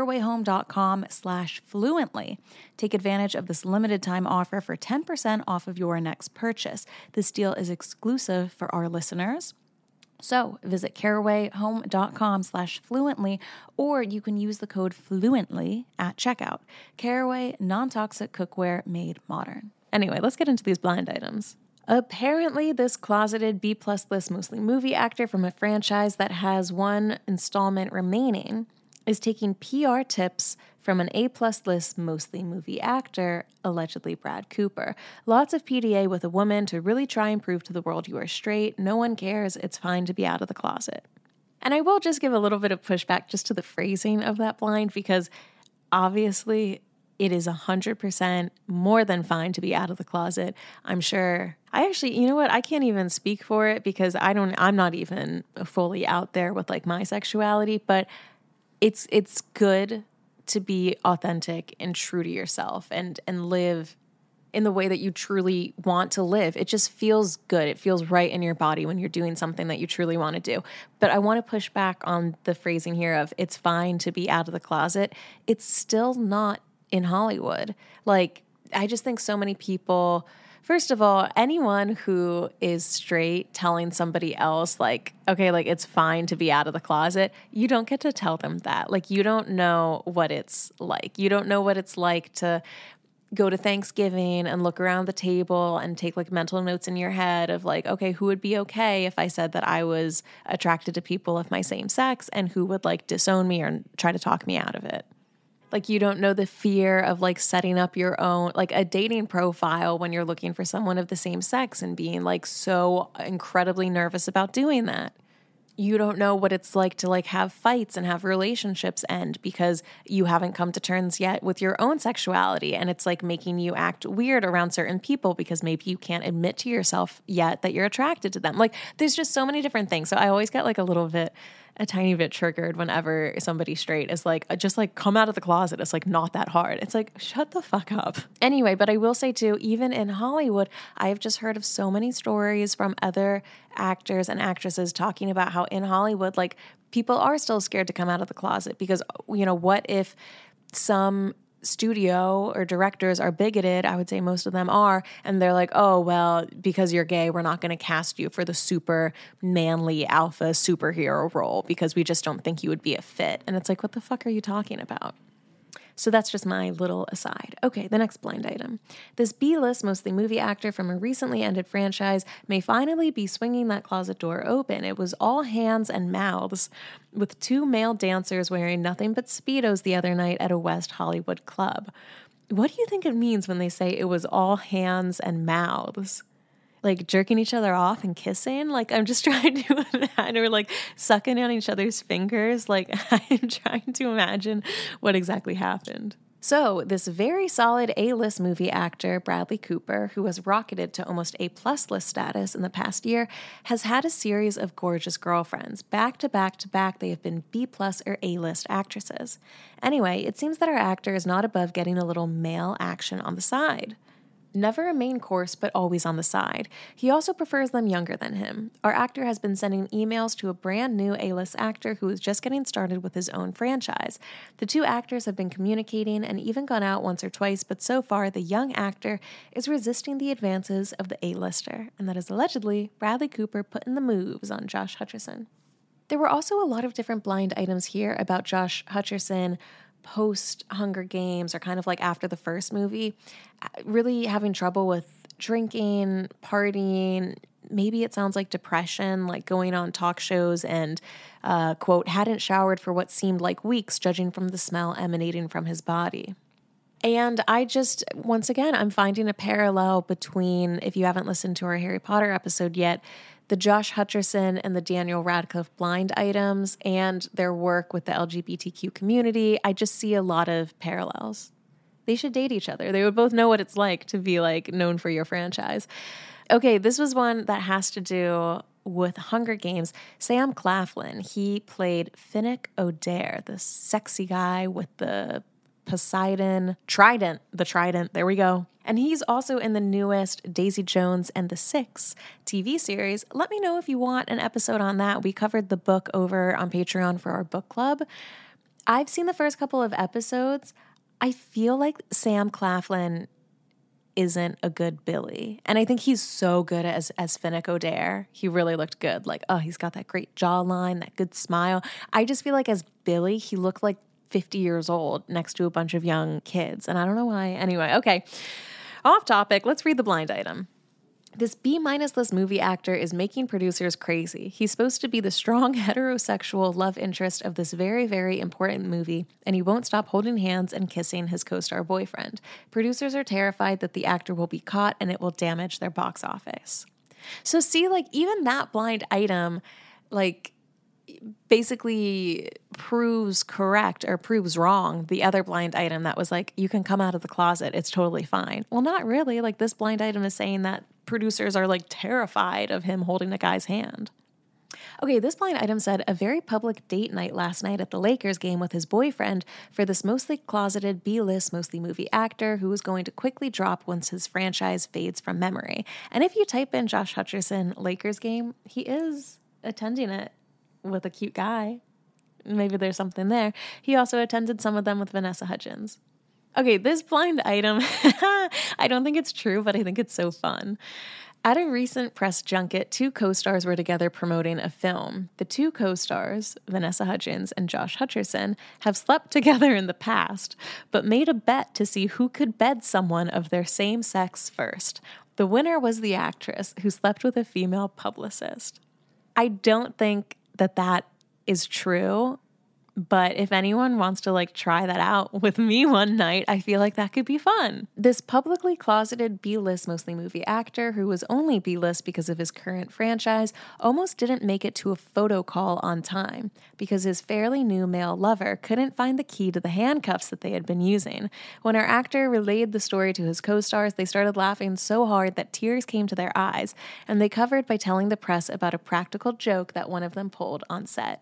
S1: carawayhome.com/fluently. Take advantage of this limited time offer for 10% off of your next purchase. This deal is exclusive for our listeners. So visit carawayhome.com/fluently, or you can use the code FLUENTLY at checkout. Caraway, non-toxic cookware made modern. Anyway, let's get into these blind items. Apparently, this closeted B-plus list mostly movie actor from a franchise that has one installment remaining is taking PR tips from an A-plus list mostly movie actor, allegedly Brad Cooper. Lots of PDA with a woman to really try and prove to the world you are straight. No one cares. It's fine to be out of the closet. And I will just give a little bit of pushback just to the phrasing of that blind because obviously it is 100% more than fine to be out of the closet. I'm sure. I actually, you know what? I can't even speak for it because I'm not even fully out there with my sexuality, but it's good to be authentic and true to yourself and live in the way that you truly want to live. It just feels good. It feels right in your body when you're doing something that you truly want to do. But I want to push back on the phrasing here of it's fine to be out of the closet. It's still not in Hollywood. I just think so many people, first of all, anyone who is straight telling somebody else it's fine to be out of the closet, you don't get to tell them that. You don't know what it's like. You don't know what it's like to go to Thanksgiving and look around the table and take mental notes in your head of okay, who would be okay if I said that I was attracted to people of my same sex and who would disown me or try to talk me out of it. You don't know the fear of setting up your own, a dating profile when you're looking for someone of the same sex and being so incredibly nervous about doing that. You don't know what it's like to have fights and have relationships end because you haven't come to terms yet with your own sexuality. And it's making you act weird around certain people because maybe you can't admit to yourself yet that you're attracted to them. There's just so many different things. So I always get a little bit a tiny bit triggered whenever somebody straight is like, just like come out of the closet. It's like not that hard. It's like, shut the fuck up. Anyway, but I will say too, even in Hollywood, I have just heard of so many stories from other actors and actresses talking about how in Hollywood, like people are still scared to come out of the closet because, you know, what if some studio or directors are bigoted? I would say most of them are. And they're like, oh, well, because you're gay, we're not going to cast you for the super manly alpha superhero role because we just don't think you would be a fit. And it's like, what the fuck are you talking about? So that's just my little aside. Okay, the next blind item. This B-list, mostly movie actor from a recently ended franchise may finally be swinging that closet door open. It was all hands and mouths with 2 male dancers wearing nothing but Speedos the other night at a West Hollywood club. What do you think it means when they say it was all hands and mouths? Like jerking each other off and kissing? Like, I'm just trying to imagine, or like sucking on each other's fingers. Like, I'm trying to imagine what exactly happened. So this very solid A-list movie actor, Bradley Cooper, who has rocketed to almost A-plus list status in the past year, has had a series of gorgeous girlfriends. Back to back to back, they have been B-plus or A-list actresses. Anyway, it seems that our actor is not above getting a little male action on the side. Never a main course, but always on the side. He also prefers them younger than him. Our actor has been sending emails to a brand new A-list actor who is just getting started with his own franchise. The 2 actors have been communicating and even gone out once or twice, but so far the young actor is resisting the advances of the A-lister, and that is allegedly Bradley Cooper putting the moves on Josh Hutcherson. There were also a lot of different blind items here about Josh Hutcherson post Hunger Games, or kind of like after the first movie, really having trouble with drinking, partying. Maybe it sounds like depression, like going on talk shows and, quote, hadn't showered for what seemed like weeks, judging from the smell emanating from his body. And I just, once again, I'm finding a parallel between, if you haven't listened to our Harry Potter episode yet, the Josh Hutcherson and the Daniel Radcliffe blind items and their work with the LGBTQ community. I just see a lot of parallels. They should date each other. They would both know what it's like to be like known for your franchise. Okay, this was one that has to do with Hunger Games. Sam Claflin, he played Finnick Odair, the sexy guy with the trident, there we go. And he's also in the newest Daisy Jones and the Six TV series. Let me know if you want an episode on that. We covered the book over on Patreon for our book club. I've seen the first couple of episodes. I feel like Sam Claflin isn't a good Billy. And I think he's so good as Finnick Odair. He really looked good. Like, oh, he's got that great jawline, that good smile. I just feel like as Billy, he looked like 50 years old next to a bunch of young kids. And I don't know why. Anyway, okay. Off topic, let's read the blind item. This B-minus list movie actor is making producers crazy. He's supposed to be the strong heterosexual love interest of this very, very important movie, and he won't stop holding hands and kissing his co-star boyfriend. Producers are terrified that the actor will be caught and it will damage their box office. So see, like, even that blind item, like, basically proves correct or proves wrong the other blind item that was like, you can come out of the closet, it's totally fine. Well, not really. Like, this blind item is saying that producers are like terrified of him holding a guy's hand. Okay, this blind item said a very public date night last night at the Lakers game with his boyfriend for this mostly closeted B-list, mostly movie actor who is going to quickly drop once his franchise fades from memory. And if you type in Josh Hutcherson Lakers game, he is attending it with a cute guy. Maybe there's something there. He also attended some of them with Vanessa Hudgens. Okay, this blind item, I don't think it's true, but I think it's so fun. At a recent press junket, 2 co-stars were together promoting a film. The 2 co-stars, Vanessa Hudgens and Josh Hutcherson, have slept together in the past, but made a bet to see who could bed someone of their same sex first. The winner was the actress, who slept with a female publicist. I don't think that is true, but if anyone wants to like try that out with me one night, I feel like that could be fun. This publicly closeted B-list, mostly movie actor who was only B-list because of his current franchise almost didn't make it to a photo call on time because his fairly new male lover couldn't find the key to the handcuffs that they had been using. When our actor relayed the story to his co-stars, they started laughing so hard that tears came to their eyes, and they covered by telling the press about a practical joke that one of them pulled on set.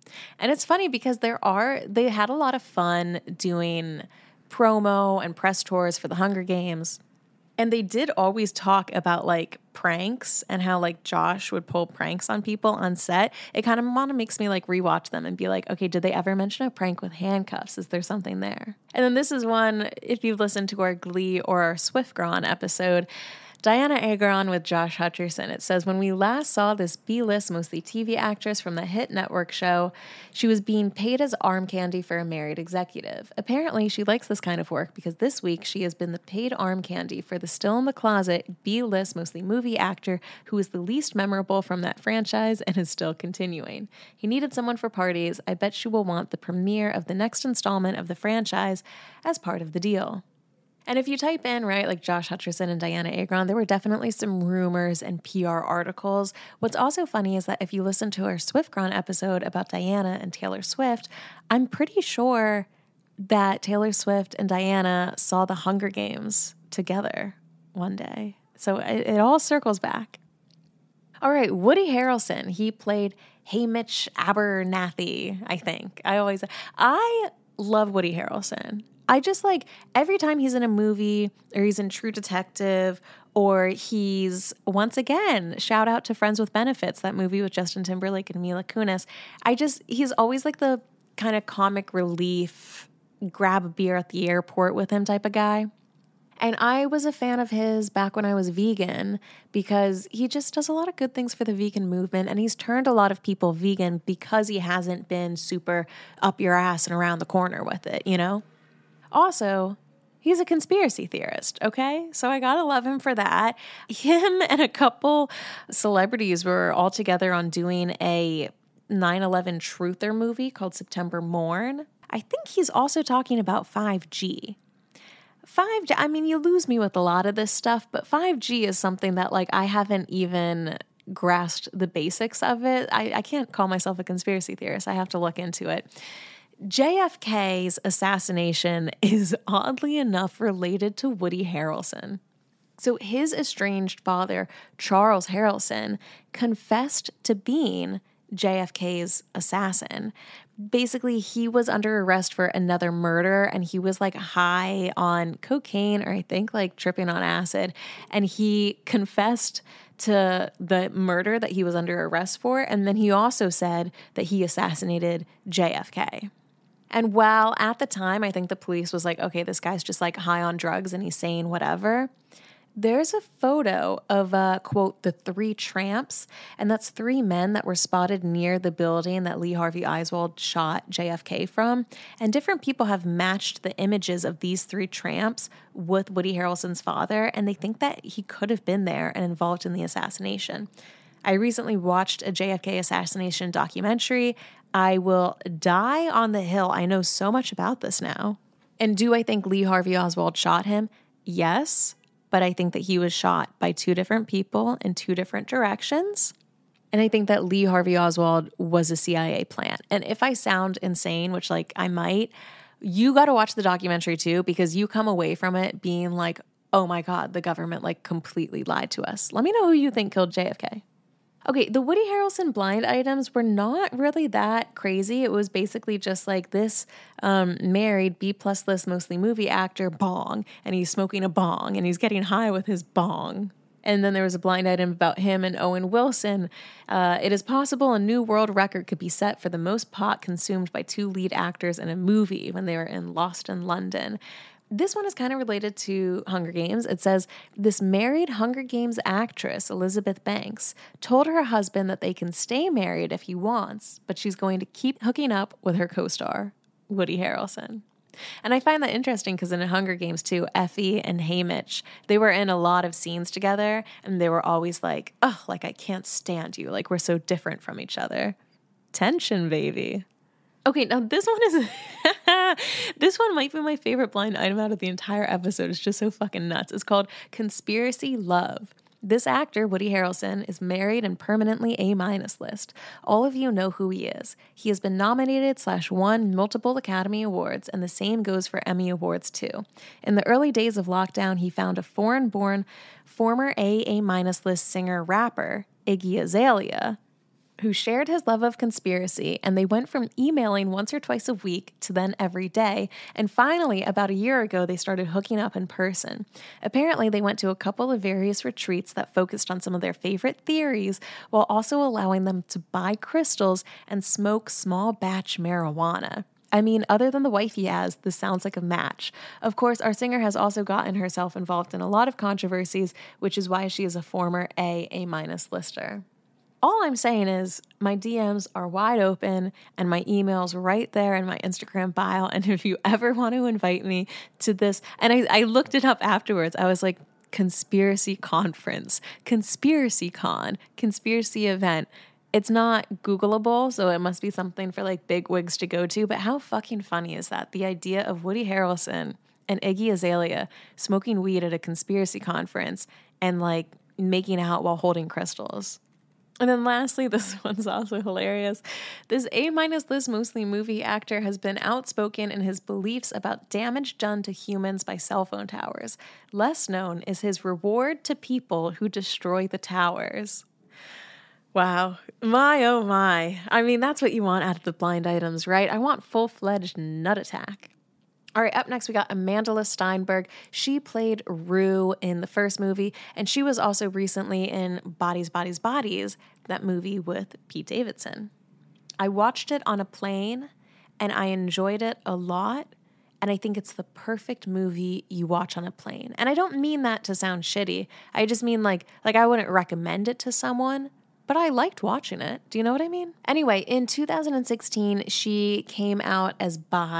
S1: And it's funny because they had a lot of fun doing promo and press tours for the Hunger Games. And they did always talk about like pranks and how like Josh would pull pranks on people on set. It kind of makes me like rewatch them and be like, okay, did they ever mention a prank with handcuffs? Is there something there? And then this is one, if you've listened to our Glee or our Swiftgron episode, Diana Agron with Josh Hutcherson. It says, when we last saw this B-list, mostly TV actress from the hit network show, she was being paid as arm candy for a married executive. Apparently, she likes this kind of work because this week she has been the paid arm candy for the still in the closet B-list, mostly movie actor who is the least memorable from that franchise and is still continuing. He needed someone for parties. I bet she will want the premiere of the next installment of the franchise as part of the deal. And if you type in, right, like Josh Hutcherson and Diana Agron, there were definitely some rumors and PR articles. What's also funny is that if you listen to our Swiftgron episode about Diana and Taylor Swift, I'm pretty sure that Taylor Swift and Diana saw the Hunger Games together one day. So it all circles back. All right, Woody Harrelson, he played Haymitch Abernathy, I think. I love Woody Harrelson. I just like every time he's in a movie or he's in True Detective or he's, once again, shout out to Friends with Benefits, that movie with Justin Timberlake and Mila Kunis. He's always like the kind of comic relief, grab a beer at the airport with him type of guy. And I was a fan of his back when I was vegan because he just does a lot of good things for the vegan movement. And he's turned a lot of people vegan because he hasn't been super up your ass and around the corner with it, you know? Also, he's a conspiracy theorist, okay? So I gotta love him for that. Him and a couple celebrities were all together on doing a 9/11 truther movie called September Morn. I think he's also talking about 5G. 5G, I mean, you lose me with a lot of this stuff, but 5G is something that like I haven't even grasped the basics of it. I can't call myself a conspiracy theorist. I have to look into it. JFK's assassination is oddly enough related to Woody Harrelson. So his estranged father, Charles Harrelson, confessed to being JFK's assassin. Basically, he was under arrest for another murder and he was like high on cocaine or I think like tripping on acid. And he confessed to the murder that he was under arrest for. And then he also said that he assassinated JFK. And while at the time, I think the police was like, okay, this guy's just like high on drugs and he's saying whatever, there's a photo of, quote, the three tramps. And that's three men that were spotted near the building that Lee Harvey Oswald shot JFK from. And different people have matched the images of these three tramps with Woody Harrelson's father. And they think that he could have been there and involved in the assassination. I recently watched a JFK assassination documentary. I will die on the hill. I know so much about this now. And do I think Lee Harvey Oswald shot him? Yes, but I think that he was shot by two different people in two different directions. And I think that Lee Harvey Oswald was a CIA plant. And if I sound insane, which like I might, you got to watch the documentary too, because you come away from it being like, oh my God, the government like completely lied to us. Let me know who you think killed JFK. Okay, the Woody Harrelson blind items were not really that crazy. It was basically just like this married B-plus list, mostly movie actor, bong, and he's smoking a bong, and he's getting high with his bong. And then there was a blind item about him and Owen Wilson. It is possible a new world record could be set for the most pot consumed by two lead actors in a movie when they were in Lost in London. This one is kind of related to Hunger Games. It says, this married Hunger Games actress, Elizabeth Banks, told her husband that they can stay married if he wants, but she's going to keep hooking up with her co-star, Woody Harrelson. And I find that interesting because in Hunger Games too, Effie and Haymitch, they were in a lot of scenes together and they were always like, oh, like I can't stand you. Like we're so different from each other. Tension, baby. Okay, now this one is, this one might be my favorite blind item out of the entire episode. It's just so fucking nuts. It's called Conspiracy Love. This actor, Woody Harrelson, is married and permanently A- list. All of you know who he is. He has been nominated/won multiple Academy Awards, and the same goes for Emmy Awards too. In the early days of lockdown, he found a foreign-born, former A- list singer-rapper, Iggy Azalea, who shared his love of conspiracy, and they went from emailing once or twice a week to then every day, and finally, about a year ago, they started hooking up in person. Apparently, they went to a couple of various retreats that focused on some of their favorite theories, while also allowing them to buy crystals and smoke small batch marijuana. I mean, other than the wife he has, this sounds like a match. Of course, our singer has also gotten herself involved in a lot of controversies, which is why she is a former A-minus lister. All I'm saying is my DMs are wide open and my email's right there in my Instagram bio. And if you ever want to invite me to this, and I looked it up afterwards, I was like, conspiracy conference, conspiracy con, conspiracy event. It's not Googleable, so it must be something for like big wigs to go to. But how fucking funny is that? The idea of Woody Harrelson and Iggy Azalea smoking weed at a conspiracy conference and like making out while holding crystals. And then lastly, this one's also hilarious. This A-minus list mostly movie actor has been outspoken in his beliefs about damage done to humans by cell phone towers. Less known is his reward to people who destroy the towers. Wow. My, oh my. I mean, that's what you want out of the blind items, right? I want full-fledged nut attack. All right, up next, we got Amandla Steinberg. She played Rue in the first movie, and she was also recently in Bodies, Bodies, Bodies, that movie with Pete Davidson. I watched it on a plane, and I enjoyed it a lot, and I think it's the perfect movie you watch on a plane. And I don't mean that to sound shitty. I just mean like I wouldn't recommend it to someone, but I liked watching it. Do you know what I mean? Anyway, in 2016, she came out as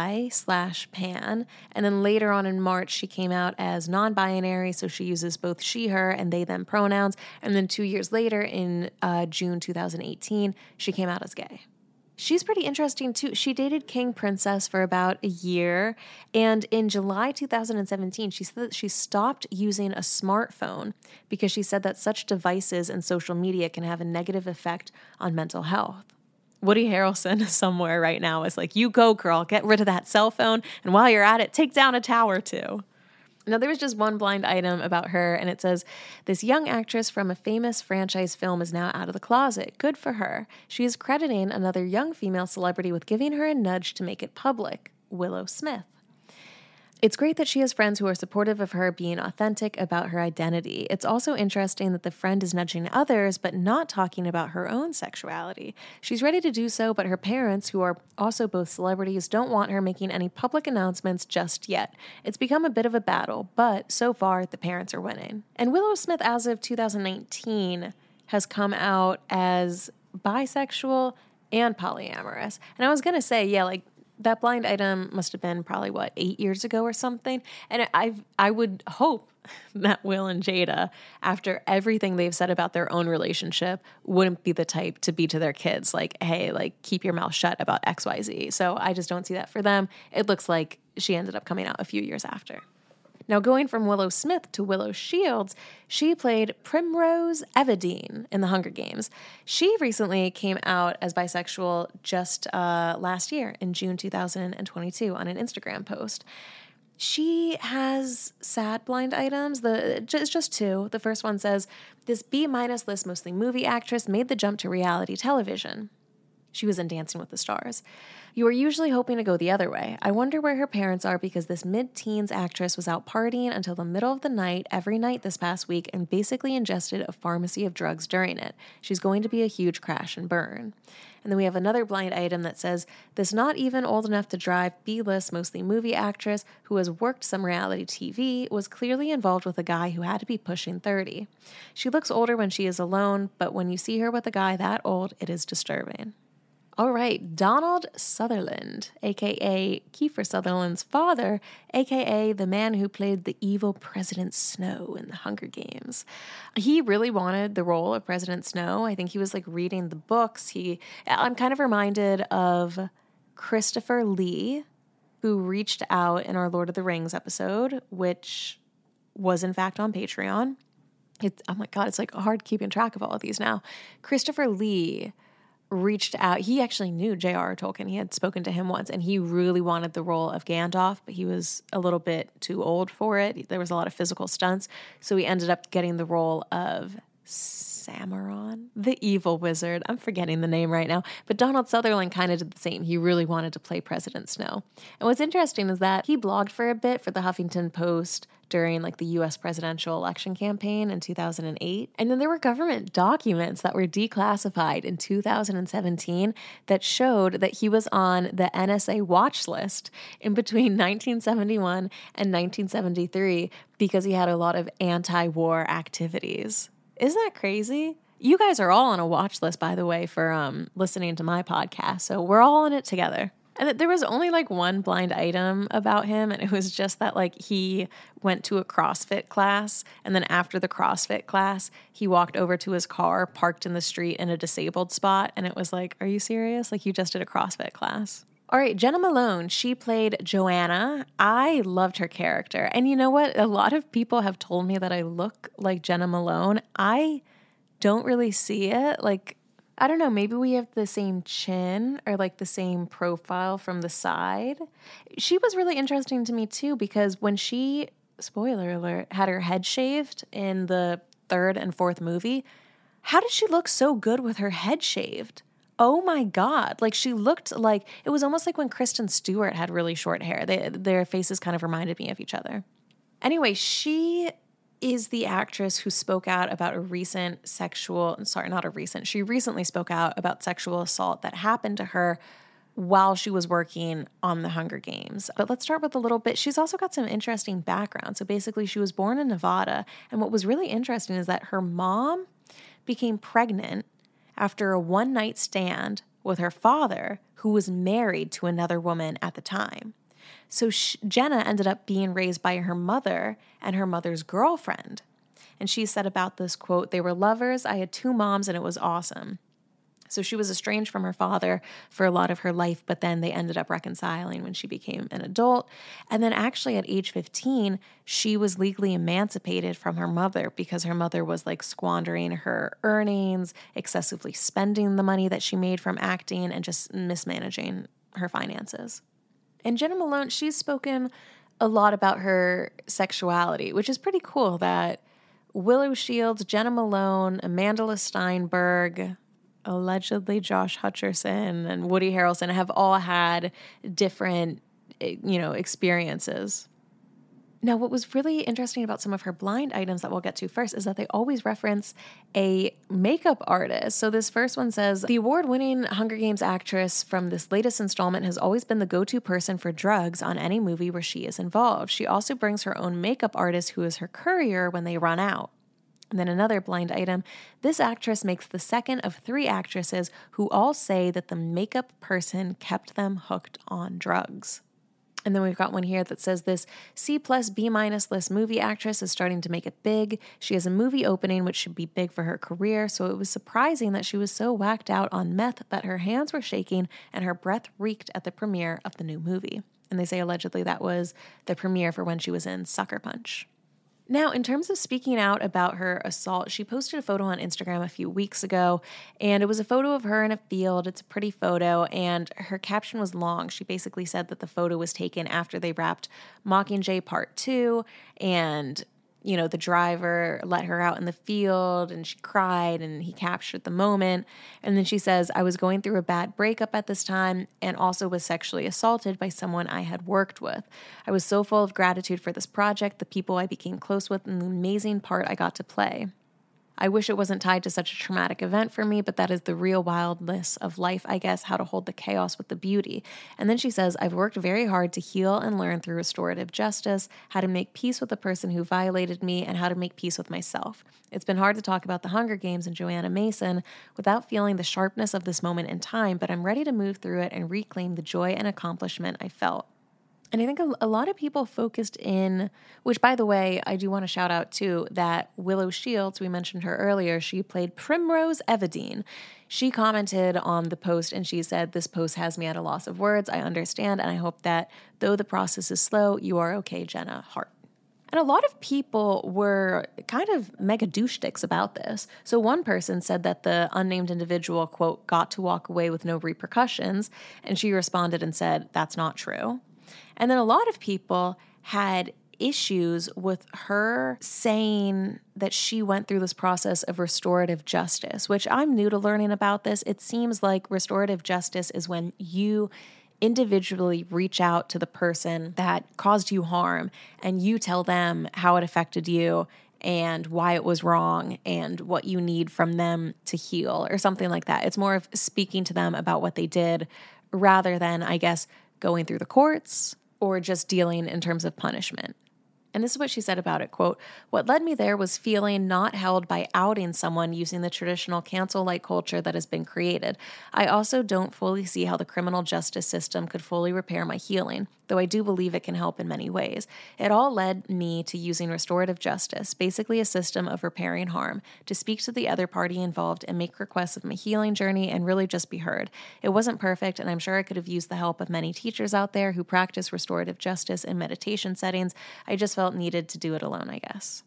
S1: bi/pan, and then later on in March, she came out as non-binary, so she uses both she, her, and they, them pronouns, and then 2 years later, in June 2018, she came out as gay. She's pretty interesting too. She dated King Princess for about a year, and in July 2017, she said that she stopped using a smartphone because she said that such devices and social media can have a negative effect on mental health. Woody Harrelson somewhere right now is like, you go, girl, get rid of that cell phone, and while you're at it, take down a tower too. Now, there was just one blind item about her, and it says, this young actress from a famous franchise film is now out of the closet. Good for her. She is crediting another young female celebrity with giving her a nudge to make it public, Willow Smith. It's great that she has friends who are supportive of her being authentic about her identity. It's also interesting that the friend is nudging others, but not talking about her own sexuality. She's ready to do so, but her parents, who are also both celebrities, don't want her making any public announcements just yet. It's become a bit of a battle, but so far, the parents are winning. And Willow Smith, as of 2019, has come out as bisexual and polyamorous. And I was going to say, yeah, like, that blind item must have been probably, 8 years ago or something. And I would hope that Will and Jada, after everything they've said about their own relationship, wouldn't be the type to be to their kids like, hey, like, keep your mouth shut about XYZ. So I just don't see that for them. It looks like she ended up coming out a few years after. Now, going from Willow Smith to Willow Shields, she played Primrose Evadine in The Hunger Games. She recently came out as bisexual just last year in June 2022 on an Instagram post. She has sad blind items. It's just two. The first one says, this B- list mostly movie actress made the jump to reality television. She was in Dancing with the Stars. You were usually hoping to go the other way. I wonder where her parents are because this mid-teens actress was out partying until the middle of the night every night this past week and basically ingested a pharmacy of drugs during it. She's going to be a huge crash and burn. And then we have another blind item that says, this not even old enough to drive B-list, mostly movie actress who has worked some reality TV was clearly involved with a guy who had to be pushing 30. She looks older when she is alone, but when you see her with a guy that old, it is disturbing. All right, Donald Sutherland, a.k.a. Kiefer Sutherland's father, a.k.a. the man who played the evil President Snow in The Hunger Games. He really wanted the role of President Snow. I think he was like reading the books. I'm kind of reminded of Christopher Lee, who reached out in our Lord of the Rings episode, which was in fact on Patreon. Oh my God, it's like hard keeping track of all of these now. Christopher Lee reached out. He actually knew J.R.R. Tolkien. He had spoken to him once, and he really wanted the role of Gandalf, but he was a little bit too old for it. There was a lot of physical stunts, so he ended up getting the role of Samaron, the evil wizard. I'm forgetting the name right now, but Donald Sutherland kind of did the same. He really wanted to play President Snow. And what's interesting is that he blogged for a bit for the Huffington Post during like the US presidential election campaign in 2008. And then there were government documents that were declassified in 2017 that showed that he was on the NSA watch list in between 1971 and 1973 because he had a lot of anti-war activities. Isn't that crazy? You guys are all on a watch list, by the way, for listening to my podcast. So we're all in it together. And there was only like one blind item about him, and it was just that like he went to a CrossFit class, and then after the CrossFit class, he walked over to his car, parked in the street in a disabled spot, and it was like, are you serious? Like you just did a CrossFit class. All right, Jenna Malone, she played Joanna. I loved her character. And you know what? A lot of people have told me that I look like Jenna Malone. I don't really see it. Like, I don't know, maybe we have the same chin or like the same profile from the side. She was really interesting to me too because when she, spoiler alert, had her head shaved in the third and fourth movie, how did she look so good with her head shaved? Oh my God. Like she looked like, it was almost like when Kristen Stewart had really short hair. Their faces kind of reminded me of each other. Anyway, she is the actress who spoke out about she recently spoke out about sexual assault that happened to her while she was working on the Hunger Games. But let's start with a little bit. She's also got some interesting background. So basically she was born in Nevada. And what was really interesting is that her mom became pregnant after a one-night stand with her father, who was married to another woman at the time. So Jenna ended up being raised by her mother and her mother's girlfriend. And she said about this, quote, "They were lovers. I had two moms and it was awesome." So she was estranged from her father for a lot of her life, but then they ended up reconciling when she became an adult. And then actually at age 15, she was legally emancipated from her mother because her mother was like squandering her earnings, excessively spending the money that she made from acting, and just mismanaging her finances. And Jenna Malone, she's spoken a lot about her sexuality, which is pretty cool that Willow Shields, Jenna Malone, Amanda Steinberg, allegedly Josh Hutcherson, and Woody Harrelson have all had different, experiences. Now, what was really interesting about some of her blind items that we'll get to first is that they always reference a makeup artist. So this first one says, the award-winning Hunger Games actress from this latest installment has always been the go-to person for drugs on any movie where she is involved. She also brings her own makeup artist who is her courier when they run out. And then another blind item, this actress makes the second of 3 actresses who all say that the makeup person kept them hooked on drugs. And then we've got one here that says this C+B- list movie actress is starting to make it big. She has a movie opening, which should be big for her career. So it was surprising that she was so whacked out on meth that her hands were shaking and her breath reeked at the premiere of the new movie. And they say allegedly that was the premiere for when she was in Sucker Punch. Now, in terms of speaking out about her assault, she posted a photo on Instagram a few weeks ago, and it was a photo of her in a field. It's a pretty photo, and her caption was long. She basically said that the photo was taken after they wrapped Mockingjay Part 2, and the driver let her out in the field and she cried and he captured the moment. And then she says, I was going through a bad breakup at this time and also was sexually assaulted by someone I had worked with. I was so full of gratitude for this project, the people I became close with, and the amazing part I got to play. I wish it wasn't tied to such a traumatic event for me, but that is the real wildness of life, I guess, how to hold the chaos with the beauty. And then she says, I've worked very hard to heal and learn through restorative justice, how to make peace with the person who violated me, and how to make peace with myself. It's been hard to talk about the Hunger Games and Joanna Mason without feeling the sharpness of this moment in time, but I'm ready to move through it and reclaim the joy and accomplishment I felt. And I think a lot of people focused in, which by the way, I do want to shout out too, that Willow Shields, we mentioned her earlier, she played Primrose Evadine. She commented on the post and she said, this post has me at a loss of words. I understand. And I hope that though the process is slow, you are okay, Jenna, heart. And a lot of people were kind of mega douche sticks about this. So one person said that the unnamed individual, quote, got to walk away with no repercussions. And she responded and said, that's not true. And then a lot of people had issues with her saying that she went through this process of restorative justice, which I'm new to learning about this. It seems like restorative justice is when you individually reach out to the person that caused you harm and you tell them how it affected you and why it was wrong and what you need from them to heal or something like that. It's more of speaking to them about what they did rather than, I guess, going through the courts or just dealing in terms of punishment. And this is what she said about it, quote, "What led me there was feeling not held by outing someone using the traditional cancel-like culture that has been created. I also don't fully see how the criminal justice system could fully repair my healing, though I do believe it can help in many ways. It all led me to using restorative justice, basically a system of repairing harm, to speak to the other party involved and make requests of my healing journey and really just be heard. It wasn't perfect, and I'm sure I could have used the help of many teachers out there who practice restorative justice in meditation settings. I just felt needed to do it alone, I guess.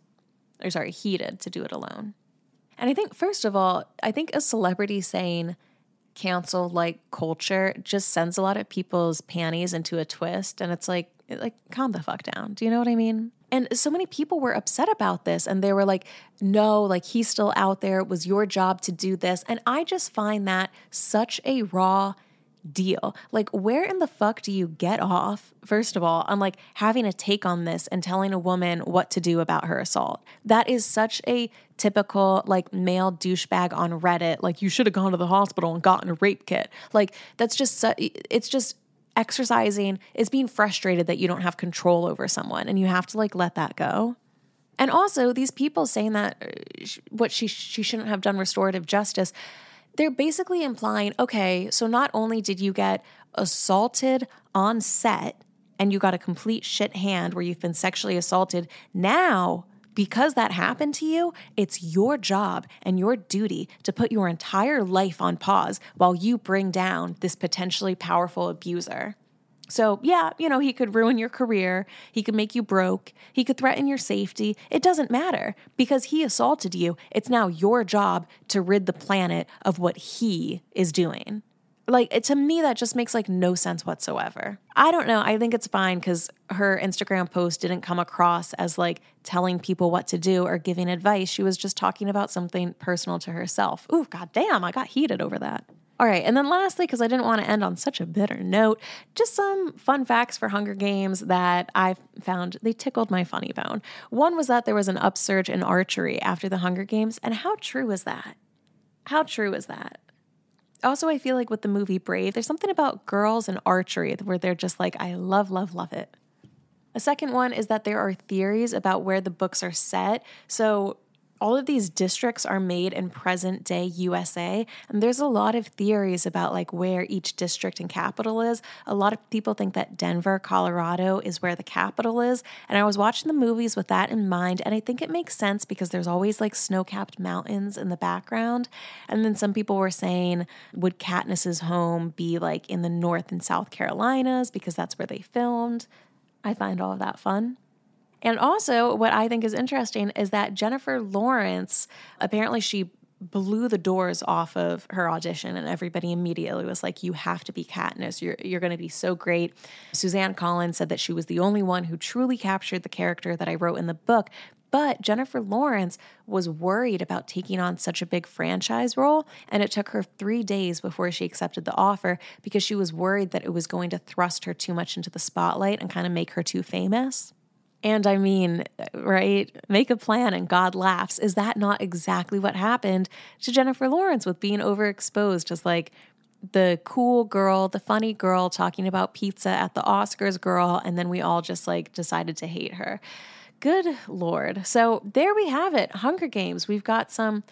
S1: Heated to do it alone." And I think, first of all, I think a celebrity saying cancel-like culture just sends a lot of people's panties into a twist. And it's like, calm the fuck down. Do you know what I mean? And so many people were upset about this and they were like, no, like he's still out there. It was your job to do this. And I just find that such a raw deal. Like, where in the fuck do you get off, first of all, on like having a take on this and telling a woman what to do about her assault? That is such a typical like male douchebag on Reddit. Like, you should have gone to the hospital and gotten a rape kit. Like, that's just, it's just exercising, it's being frustrated that you don't have control over someone and you have to like let that go. And also these people saying that what she shouldn't have done restorative justice, they're basically implying, okay, so not only did you get assaulted on set and you got a complete shit hand where you've been sexually assaulted, now, because that happened to you, it's your job and your duty to put your entire life on pause while you bring down this potentially powerful abuser. So yeah, you know, he could ruin your career. He could make you broke. He could threaten your safety. It doesn't matter because he assaulted you. It's now your job to rid the planet of what he is doing. Like, to me, that just makes like no sense whatsoever. I don't know. I think it's fine because her Instagram post didn't come across as like telling people what to do or giving advice. She was just talking about something personal to herself. Ooh, goddamn, I got heated over that. All right, and then lastly, because I didn't want to end on such a bitter note, just some fun facts for Hunger Games that I found, they tickled my funny bone. One was that there was an upsurge in archery after the Hunger Games, and how true is that? How true is that? Also, I feel like with the movie Brave, there's something about girls and archery where they're just like, I love, love, love it. A second one is that there are theories about where the books are set. So all of these districts are made in present day USA, and there's a lot of theories about like where each district and capital is. A lot of people think that Denver, Colorado is where the capital is, and I was watching the movies with that in mind, and I think it makes sense because there's always like snow-capped mountains in the background. And then some people were saying, would Katniss's home be like in the North and South Carolinas because that's where they filmed? I find all of that fun. And also, what I think is interesting is that Jennifer Lawrence, apparently she blew the doors off of her audition and everybody immediately was like, you have to be Katniss. You're going to be so great. Suzanne Collins said that she was the only one who truly captured the character that I wrote in the book. But Jennifer Lawrence was worried about taking on such a big franchise role, and it took her 3 days before she accepted the offer because she was worried that it was going to thrust her too much into the spotlight and kind of make her too famous. And I mean, right, make a plan and God laughs. Is that not exactly what happened to Jennifer Lawrence with being overexposed as like the cool girl, the funny girl talking about pizza at the Oscars girl, and then we all just like decided to hate her. Good Lord. So there we have it. Hunger Games. We've got some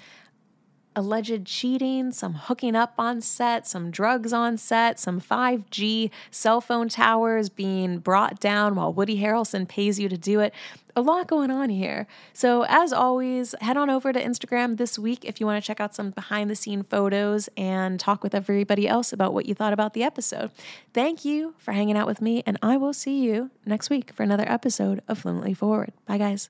S1: alleged cheating, some hooking up on set, some drugs on set, some 5G cell phone towers being brought down while Woody Harrelson pays you to do it. A lot going on here. So as always, head on over to Instagram this week if you want to check out some behind the scene photos and talk with everybody else about what you thought about the episode. Thank you for hanging out with me, and I will see you next week for another episode of Fluently Forward. Bye, guys.